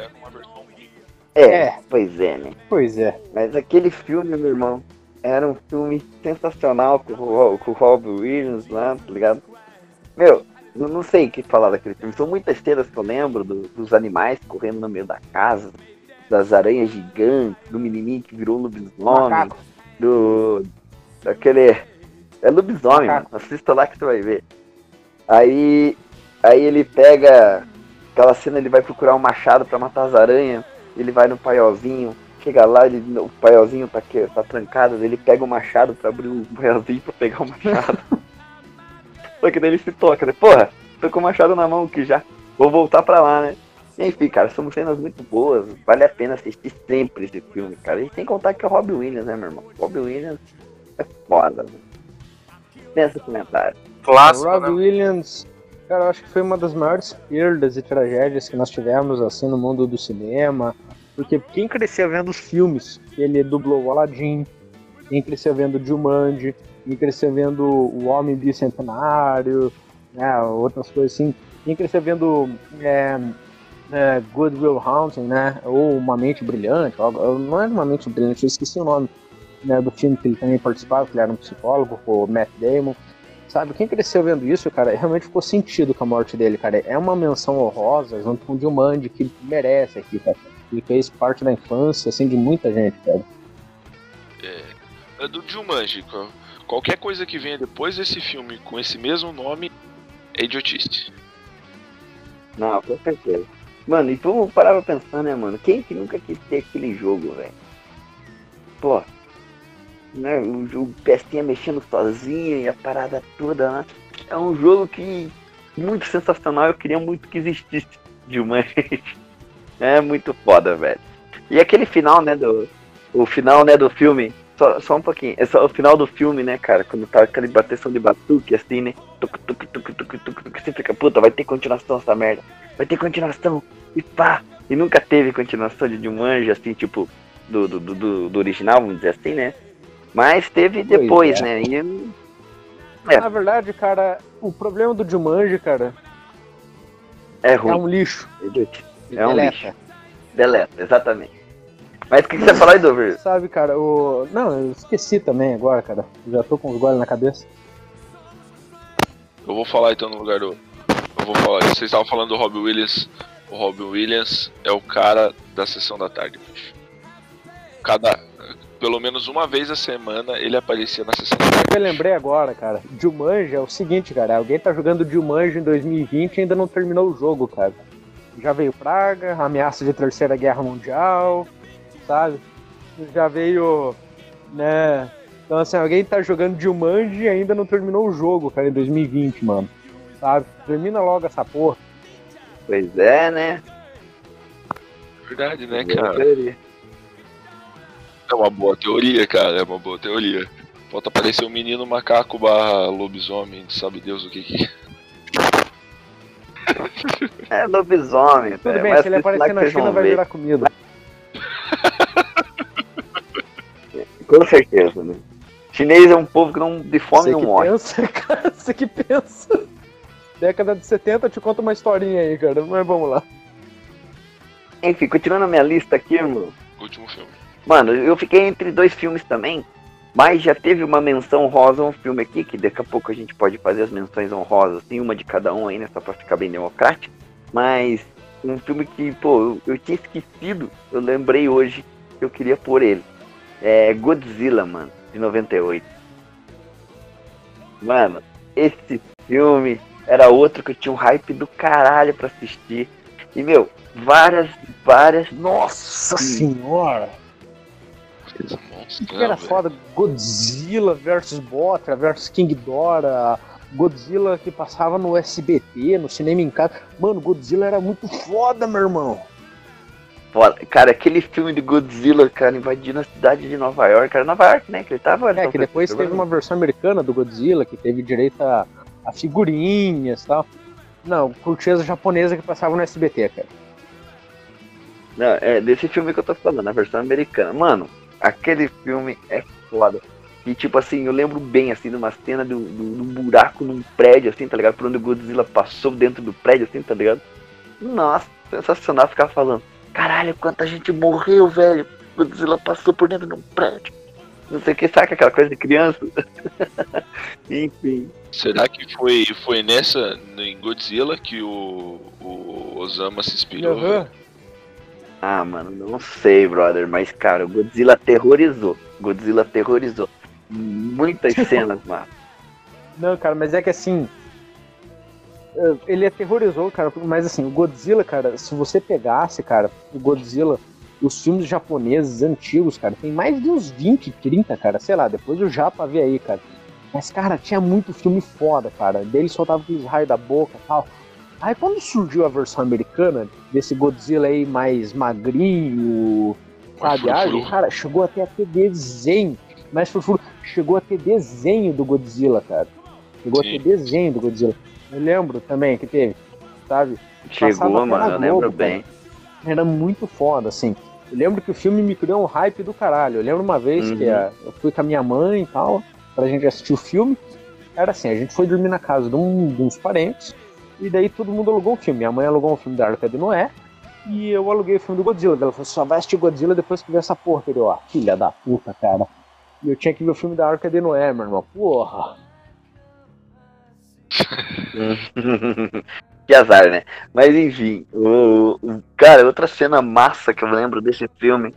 Pois é, né? Pois é. Mas aquele filme, meu irmão, era um filme sensacional com o Robin Williams lá, tá ligado? Meu, eu não sei o que falar daquele filme. São muitas cenas que eu lembro dos animais correndo no meio da casa, das aranhas gigantes, do menininho que virou lobisomem, daquele... É lobisomem, mano. Assista lá que você vai ver. Aí ele pega aquela cena, ele vai procurar um machado pra matar as aranhas, ele vai no paiolzinho, chega lá, o paiolzinho tá trancado, ele pega o machado pra abrir o paiolzinho pra pegar o machado. Só que daí ele se toca, né? Porra, tô com o machado na mão aqui já, vou voltar pra lá, né? E, enfim, cara, são cenas muito boas, vale a pena assistir sempre esse filme, cara. E sem contar que é o Robin Williams, né, meu irmão? Robin Williams é foda, mano. Pensa no comentário. Clássico, Robin né? Williams, cara, eu acho que foi uma das maiores perdas e tragédias que nós tivemos, assim, no mundo do cinema. Porque quem crescia vendo os filmes, ele dublou o Aladdin, quem crescia vendo Jumanji, quem crescia vendo o Homem Bicentenário, né, outras coisas assim, quem crescia vendo Good Will Hunting, né, ou Uma Mente Brilhante, não era Uma Mente Brilhante, eu esqueci o nome, né, do filme que ele também participava, que ele era um psicólogo, o Matt Damon. Sabe, quem cresceu vendo isso, cara, realmente ficou sentido com a morte dele, cara. É uma menção honrosa junto com o Jumanji que ele merece aqui, cara. Ele fez parte da infância, assim, de muita gente, cara. É do Jumanji. Qualquer coisa que venha depois desse filme com esse mesmo nome é idiotice. Não, com certeza. Mano, e vamos parar pra pensar, né, mano? Quem que nunca quis ter aquele jogo, velho? Pô, né, o pecinha mexendo sozinho e a parada toda, né? É um jogo que muito sensacional, eu queria muito que existisse Jumanji. É muito foda, velho. E aquele final, né, o final, né, do filme, só um pouquinho, é só o final do filme, né, cara, quando tá aquela bateção de batuque, assim, né, você fica, puta, vai ter continuação essa merda, vai ter continuação, e pá, e nunca teve continuação de Jumanji, assim, tipo, do original, vamos dizer assim, né, mas teve depois, né, e... Na verdade, cara, o problema do Jumanji, cara, é ruim. É um lixo. É um lixo. Deleta, exatamente. Mas o que você falou aí, Dover? Sabe, cara, Não, eu esqueci também agora, cara. Já tô com os goles na cabeça. Eu vou falar então no lugar do... Eu vou falar, vocês estavam falando do Robin Williams. O Robin Williams é o cara da sessão da tarde, bicho. Pelo menos uma vez a semana ele aparecia na sessão da tarde. Eu lembrei agora, cara. Jumanji é o seguinte, cara. Alguém tá jogando Jumanji em 2020 e ainda não terminou o jogo, cara. Já veio praga, ameaça de terceira guerra mundial, sabe? Já veio, né? Então assim, alguém tá jogando Jumanji e ainda não terminou o jogo, cara, em 2020, mano. Sabe? Termina logo essa porra. Pois é, né? Verdade, né, cara? É uma boa teoria, cara, é uma boa teoria. Falta aparecer um menino macaco barra lobisomem, sabe Deus o que é lobisomem, tudo bem, se ele aparecer na China vai virar comida. Com certeza, né? Chinês é um povo que não de fome não morre. Pensa, cara, você que pensa. Década de 70, eu te conto uma historinha aí, cara, mas vamos lá. Enfim, continuando a minha lista aqui, irmão. Último filme. Mano, eu fiquei entre dois filmes também, mas já teve uma menção honrosa a um filme aqui, que daqui a pouco a gente pode fazer as menções honrosas, tem uma de cada um aí, né, só pra ficar bem democrático, mas um filme que, pô, eu tinha esquecido, eu lembrei hoje que eu queria pôr ele. É Godzilla, mano, de 98. Mano, esse filme era outro que eu tinha um hype do caralho pra assistir, e, meu, várias... Nossa senhora! O que era foda? Godzilla versus Mothra versus King Ghidorah, Godzilla que passava no SBT, no cinema em casa. Mano, Godzilla era muito foda, meu irmão. Foda. Cara, aquele filme de Godzilla, cara, invadindo a cidade de Nova York. Era Nova York, né? Que ele tava. Que depois teve uma versão americana do Godzilla que teve direito a figurinhas e tal. Não, curtias japonesa que passava no SBT, cara. Não, é desse filme que eu tô falando, a versão americana. Mano, aquele filme é foda. E tipo assim, eu lembro bem assim de uma cena do buraco num prédio, assim, tá ligado? Por onde o Godzilla passou dentro do prédio, assim, tá ligado? Nossa, sensacional ficar falando. Caralho, quanta gente morreu, velho. Godzilla passou por dentro de um prédio. Não sei o que, saca aquela coisa de criança? Enfim. Será que foi nessa, em Godzilla, que o Osama se inspirou? Uhum. Ah, mano, não sei, brother, mas, cara, o Godzilla aterrorizou. Muitas cenas, mano. Não, cara, mas é que assim... Ele aterrorizou, cara, mas assim, o Godzilla, cara, se você pegasse, cara, o Godzilla, os filmes japoneses antigos, cara, tem mais de uns 20, 30, cara, sei lá, depois eu já pra ver aí, cara. Mas, cara, tinha muito filme foda, cara, dele soltava aqueles raios da boca e tal. Aí quando surgiu a versão americana desse Godzilla aí mais magrinho, sabe, cara, chegou até a ter desenho, mas chegou a ter desenho do Godzilla, cara. Chegou a ter desenho do Godzilla. Eu lembro também que teve, sabe? Chegou, mano, eu lembro bem. Era muito foda, assim. Eu lembro que o filme me criou um hype do caralho. Eu lembro uma vez que eu fui com a minha mãe e tal, pra gente assistir o filme. Era assim, a gente foi dormir na casa de uns parentes, e daí todo mundo alugou um filme. Minha mãe alugou um filme da Arca de Noé, e eu aluguei o filme do Godzilla. Ela falou, só vai assistir Godzilla depois que ver essa porra. Eu falei, filha da puta, cara. E eu tinha que ver o filme da Arca de Noé, meu irmão. Porra. Que azar, né? Mas enfim, cara, outra cena massa que eu lembro desse filme,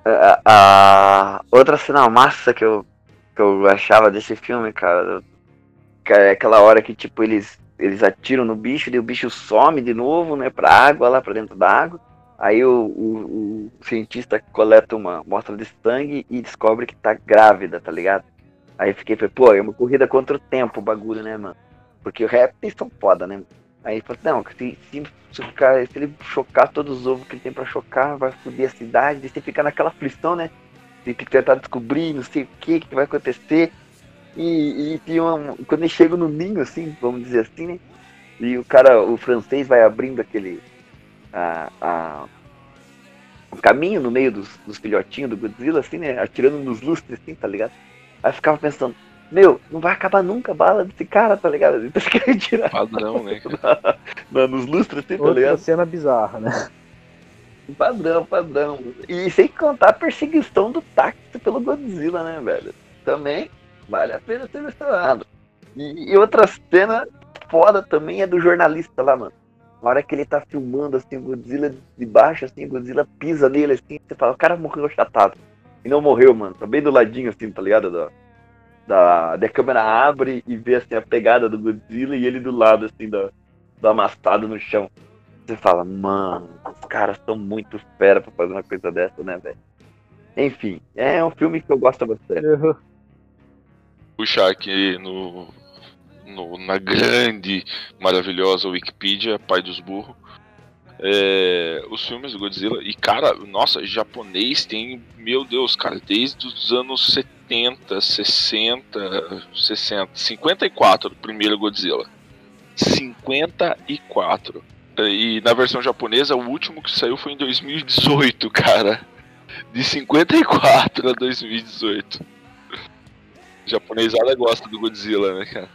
outra cena massa que eu achava desse filme, cara, é aquela hora que tipo eles atiram no bicho e o bicho some de novo, né, pra água, lá pra dentro da água. Aí o cientista coleta uma amostra de sangue e descobre que tá grávida, tá ligado? Aí fiquei, pô, é uma corrida contra o tempo o bagulho, né, mano? Porque os répteis são foda, né? Aí ele falou, não, se ele chocar todos os ovos que ele tem pra chocar, vai foder a cidade, e você fica naquela aflição, né? Tem que tentar descobrir, não sei o que vai acontecer. E quando eles chegam no ninho, assim, vamos dizer assim, né? E o francês vai abrindo aquele o caminho no meio dos filhotinhos do Godzilla, assim, né? Atirando nos lustres, assim, tá ligado? Aí eu ficava pensando, não vai acabar nunca a bala desse cara, tá ligado? Então você quer tirar Padrão, né? nos lustres, assim, tá Outra ligado? cena bizarra, né? Padrão. E sem contar a perseguição do táxi pelo Godzilla, né, velho? Também vale a pena ser mencionado. E outra cena foda também é do jornalista lá, mano. Na hora que ele tá filmando, assim, o Godzilla de baixo, assim, o Godzilla pisa nele, assim, você fala, o cara morreu achatado. E não morreu, mano. Tá bem do ladinho, assim, tá ligado? Da câmera abre e vê, assim, a pegada do Godzilla e ele do lado, assim, do amassado no chão. Você fala, mano, os caras são muito fera pra fazer uma coisa dessa, né, velho? Enfim, é um filme que eu gosto bastante. Puxar aqui na grande, maravilhosa Wikipedia, pai dos burros, os filmes do Godzilla. E, cara, nossa, japonês tem, meu Deus, cara, desde os anos 70, 60, 54, o primeiro Godzilla. 54. E na versão japonesa, o último que saiu foi em 2018, cara. De 54 a 2018. A japonesada gosta do Godzilla, né, cara?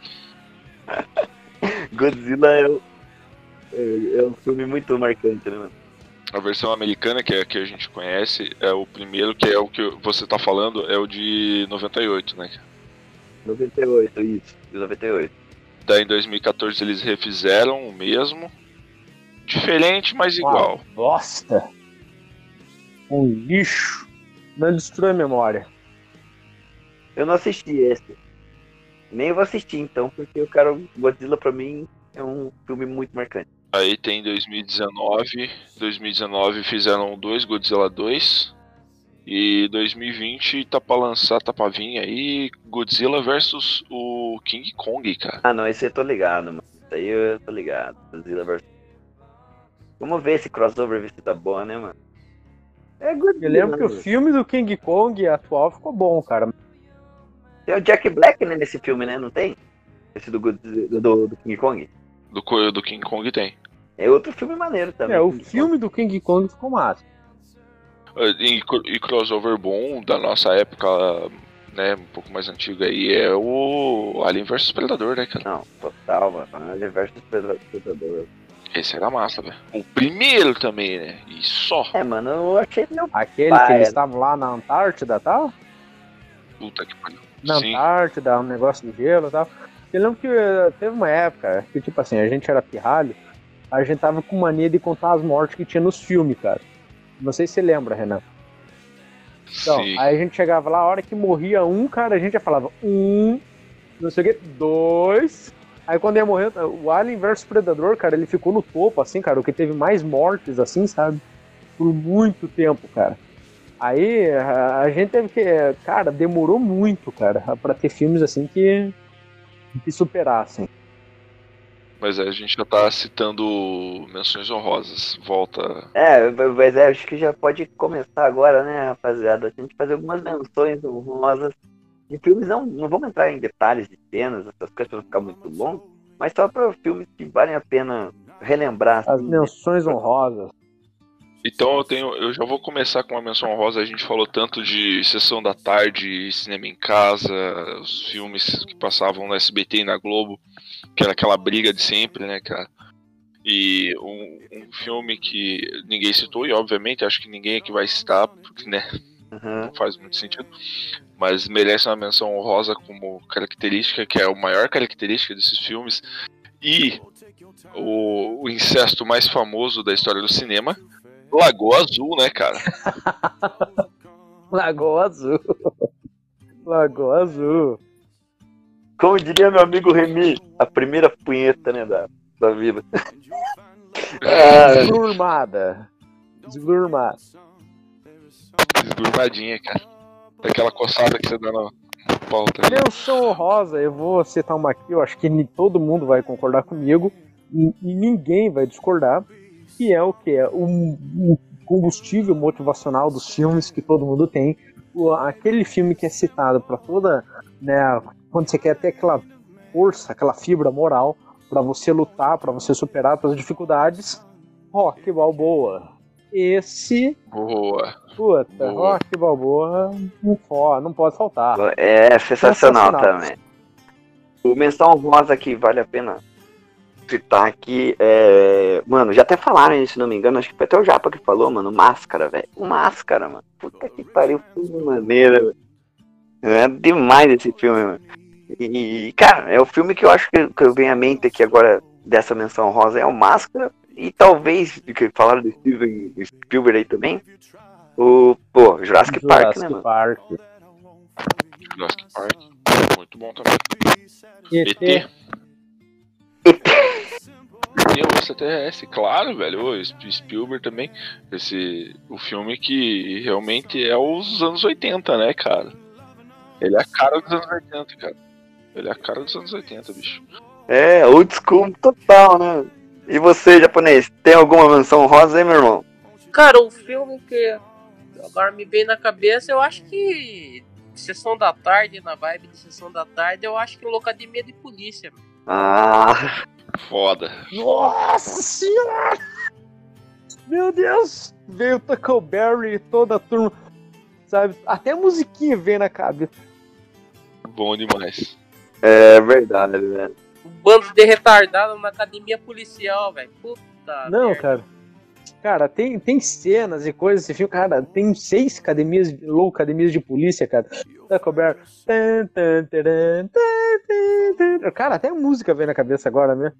Godzilla é um filme muito marcante, né, mano? A versão americana, que é a que a gente conhece, é o primeiro, que é o que você tá falando, é o de 98, né? 98, isso, de 98. Daí em 2014 eles refizeram o mesmo. Diferente, mas igual. Uma bosta. Um lixo. Não destrói a memória. Eu não assisti esse. Nem vou assistir, então, porque o Godzilla, pra mim, é um filme muito marcante. Aí tem 2019. 2019 fizeram 2 Godzilla 2. E 2020 tá pra lançar, tá pra vir aí Godzilla versus o King Kong, cara. Ah, não, esse eu tô ligado, mano. Isso aí eu tô ligado. Godzilla versus... Vamos ver esse crossover, ver se tá bom, né, mano? É Godzilla. Eu lembro que o filme do King Kong atual ficou bom, cara. Tem o Jack Black, né, nesse filme, né? Não tem? Esse do King Kong? Do King Kong tem. É outro filme maneiro também. O filme do King Kong ficou massa. E crossover bom da nossa época, né, um pouco mais antiga aí, é o Alien vs Predador, né, cara? Não, total, mano. Alien vs Predador. Esse era massa, velho. O primeiro também, né? E só. Mano, eu achei meu Aquele pai, que eles estavam lá na Antártida e tal? Puta que pariu. Na Sim. Antártida, um negócio de gelo e tal. Eu lembro que teve uma época que, tipo assim, a gente era pirralho, a gente tava com mania de contar as mortes que tinha nos filmes, cara. Não sei se você lembra, Renan. Então, Sim. aí a gente chegava lá, a hora que morria um, cara, a gente já falava não sei o que, 2. Aí quando ia morrer, o Alien vs Predador, cara, ele ficou no topo, assim, cara, o que teve mais mortes, assim, sabe? Por muito tempo, cara. Aí a gente teve que, cara, demorou muito, cara, pra ter filmes assim que superassem. Mas a gente já tá citando menções honrosas. Volta. Mas acho que já pode começar agora, né, rapaziada? A gente fazer algumas menções honrosas de filmes. Não vamos entrar em detalhes de cenas, essas coisas pra não ficar muito longo, mas só para filmes que valem a pena relembrar. As assim, menções honrosas. Então eu já vou começar com uma menção honrosa. A gente falou tanto de Sessão da Tarde, Cinema em Casa, os filmes que passavam no SBT e na Globo, que era aquela briga de sempre, né, cara? E um filme que ninguém citou, e obviamente acho que ninguém aqui vai citar, porque, né, não faz muito sentido, mas merece uma menção honrosa como característica, que é a maior característica desses filmes, e o incesto mais famoso da história do cinema, Lagoa Azul, né, cara? Lagoa Azul. Lagoa Azul. Como diria meu amigo Remy, a primeira punheta, né, da vida. Desgrumada. Desgurmadinha, cara. Daquela coçada que você dá na pauta. Menção honrosa, eu vou citar uma aqui, eu acho que todo mundo vai concordar comigo, e ninguém vai discordar, que é o que é um combustível motivacional dos filmes que todo mundo tem. Aquele filme que é citado para toda, né, quando você quer ter aquela força, aquela fibra moral para você lutar, para você superar as suas dificuldades. Rock Balboa. Esse... Boa. Puta, Boa. Rock Balboa não pode faltar. É sensacional também. O menção rosa que vale a pena citar aqui mano, já até falaram isso, se não me engano, acho que foi até o Japa que falou, mano, Máscara, velho. O Máscara, mano. Puta que pariu, filme maneiro, velho. É demais esse filme, mano. E, cara, é o filme que eu acho que eu venho à mente aqui agora dessa menção rosa, é o Máscara. E talvez, que falaram do Steven Spielberg aí também, Jurassic Park, né, mano? Jurassic Park, muito bom também. ET. O extraterrestre, claro, velho. O Spielberg também. O filme que realmente é os anos 80, né, cara? Ele é a cara dos anos 80, cara. Ele é a cara dos anos 80, bicho. É, old school total, né? E você, japonês, tem alguma menção rosa aí, meu irmão? Cara, um filme que agora me vem na cabeça, eu acho que Sessão da Tarde, na vibe de Sessão da Tarde, eu acho que Locademia de Polícia. Ah, foda. Nossa senhora! Meu Deus! Veio o Tackleberry e toda a turma, sabe? Até a musiquinha veio na cabeça. Bom demais. É verdade, velho. Um bando de retardado na academia policial, velho. Puta Não, merda. Cara, tem cenas e coisas desse filme, cara, tem 6 academias de polícia, cara. Tackleberry. Cara, até a música vem na cabeça agora, né?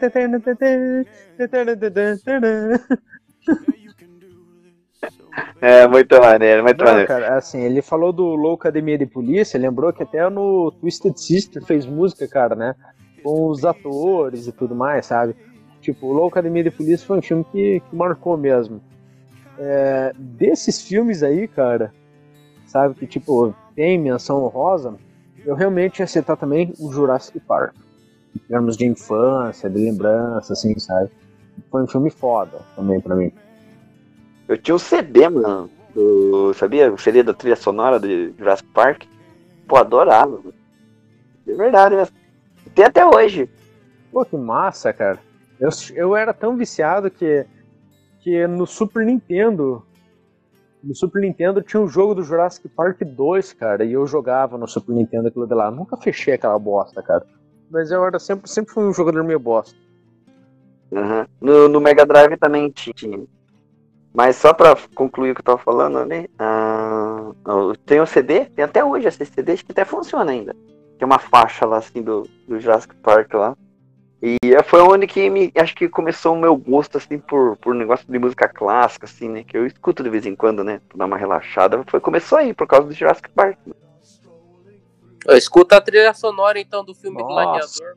É, muito maneiro, muito maneiro. Cara, assim, ele falou do Loucademia de Polícia, lembrou que até no Twisted Sister fez música, cara, né? Com os atores e tudo mais, sabe? Tipo, o Loucademia de Polícia foi um filme que marcou mesmo. Desses filmes aí, cara, sabe, que tipo, tem menção honrosa, eu realmente ia citar também o Jurassic Park. Em termos de infância, de lembrança, assim, sabe? Foi um filme foda também pra mim. Eu tinha um CD, mano, sabia? O CD da trilha sonora de Jurassic Park. Pô, adorava, mano. De verdade, né? Tem até hoje. Pô, que massa, cara. Eu era tão viciado que no Super Nintendo tinha um jogo do Jurassic Park 2, cara, e eu jogava no Super Nintendo aquilo de lá. Nunca fechei aquela bosta, cara. Mas eu era sempre fui um jogador meio bosta. Uhum. No Mega Drive também tinha. Mas só pra concluir o que eu tava falando, né? Tem um CD, tem até hoje esse CD, acho que até funciona ainda. Tem uma faixa lá, assim, do Jurassic Park lá. E foi onde que acho que começou o meu gosto, assim, por negócio de música clássica, assim, né? Que eu escuto de vez em quando, né? Pra dar uma relaxada. Começou aí, por causa do Jurassic Park. Escuta a trilha sonora, então, do filme Nossa. Gladiador.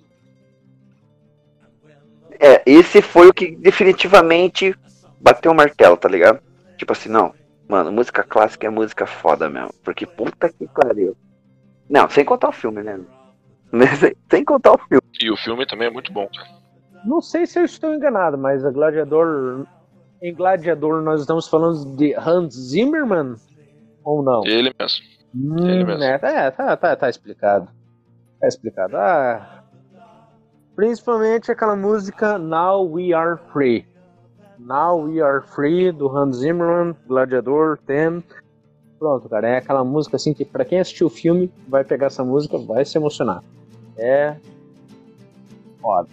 Esse foi o que definitivamente bateu o martelo, tá ligado? Tipo assim, não, mano, música clássica é música foda mesmo. Porque puta que pariu. Não, sem contar o filme, né? Sem contar o filme. E o filme também é muito bom, cara. Não sei se eu estou enganado, mas em Gladiador nós estamos falando de Hans Zimmerman ou não? Ele mesmo. Ele mesmo. Tá explicado. Tá explicado. Principalmente aquela música Now We Are Free. Now We Are Free, do Hans Zimmerman, Gladiador, Tem. Pronto, cara, é aquela música assim que pra quem assistiu o filme vai pegar essa música, vai se emocionar. É foda.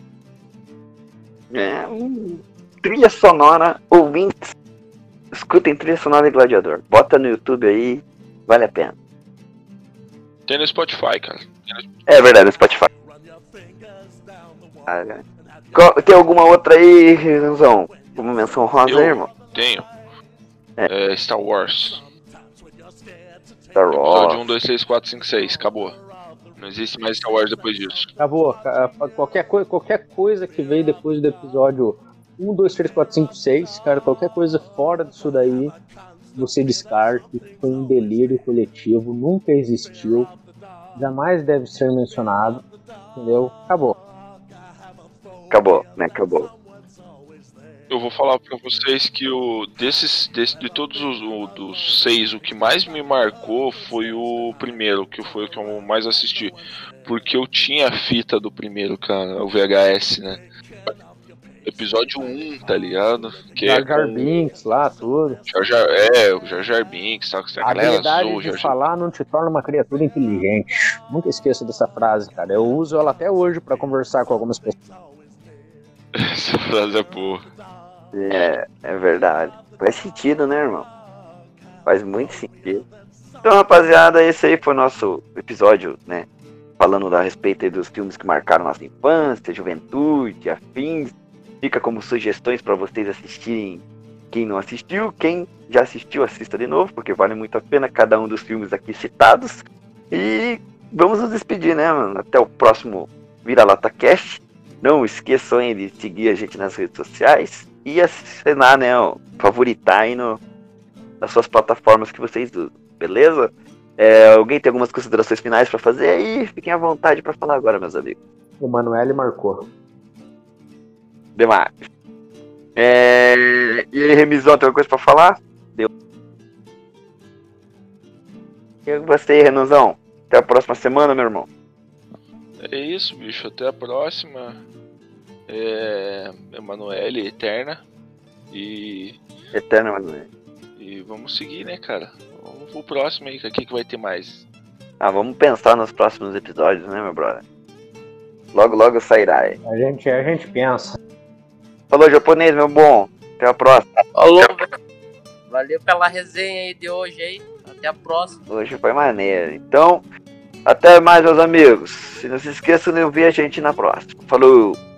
Trilha sonora, ouvintes, escutem trilha sonora de Gladiador. Bota no YouTube aí, vale a pena. Tem no Spotify, cara. É verdade, no Spotify. Tem alguma outra aí, Renanzão? Uma menção rosa aí, irmão? Tenho. Star Wars. Star Wars. Episódio 1, 2, 3, 4, 5, 6. Acabou. Não existe mais Star Wars depois disso. Acabou. Qualquer coisa que veio depois do episódio 1, 2, 3, 4, 5, 6, cara, qualquer coisa fora disso daí, você descarte. Foi um delírio coletivo, nunca existiu, jamais deve ser mencionado, entendeu? Acabou. Acabou, né? Acabou. Eu vou falar pra vocês que de todos dos 6, o que mais me marcou foi o primeiro, que foi o que eu mais assisti. Porque eu tinha a fita do primeiro, cara, o VHS, né? Episódio 1, tá ligado? Que Jar Jar Binks lá, tudo. o Jar Jar Binks, tá? A habilidade de falar não te torna uma criatura inteligente. Nunca esqueço dessa frase, cara. Eu uso ela até hoje pra conversar com algumas pessoas. Essa frase é boa. É verdade. Faz sentido, né, irmão? Faz muito sentido. Então, rapaziada, esse aí foi o nosso episódio, né? Falando a respeito aí dos filmes que marcaram nossa infância, juventude, afins. Fica como sugestões para vocês assistirem. Quem não assistiu, quem já assistiu, assista de novo, porque vale muito a pena cada um dos filmes aqui citados. E vamos nos despedir, né, mano? Até o próximo Vira-Lata Cast. Não esqueçam aí de seguir a gente nas redes sociais e assinar, né, favoritar aí nas suas plataformas que vocês usam, beleza? Alguém tem algumas considerações finais para fazer aí? Fiquem à vontade para falar agora, meus amigos. O Manoel marcou. Demais. E aí, Remizão, tem alguma coisa pra falar? Deu. E você, Renanzão? Até a próxima semana, meu irmão. É isso, bicho. Até a próxima. Emanuele, Eterna. Eterna, Emanuele. E vamos seguir, né, cara? Vamos pro próximo aí, o que vai ter mais? Vamos pensar nos próximos episódios, né, meu brother? Logo, logo sairá aí. A gente pensa. Falou, japonês, meu bom. Até a próxima. Falou, valeu pela resenha aí de hoje aí. Até a próxima. Hoje foi maneiro. Então, até mais, meus amigos. E não se esqueçam de ouvir a gente na próxima. Falou!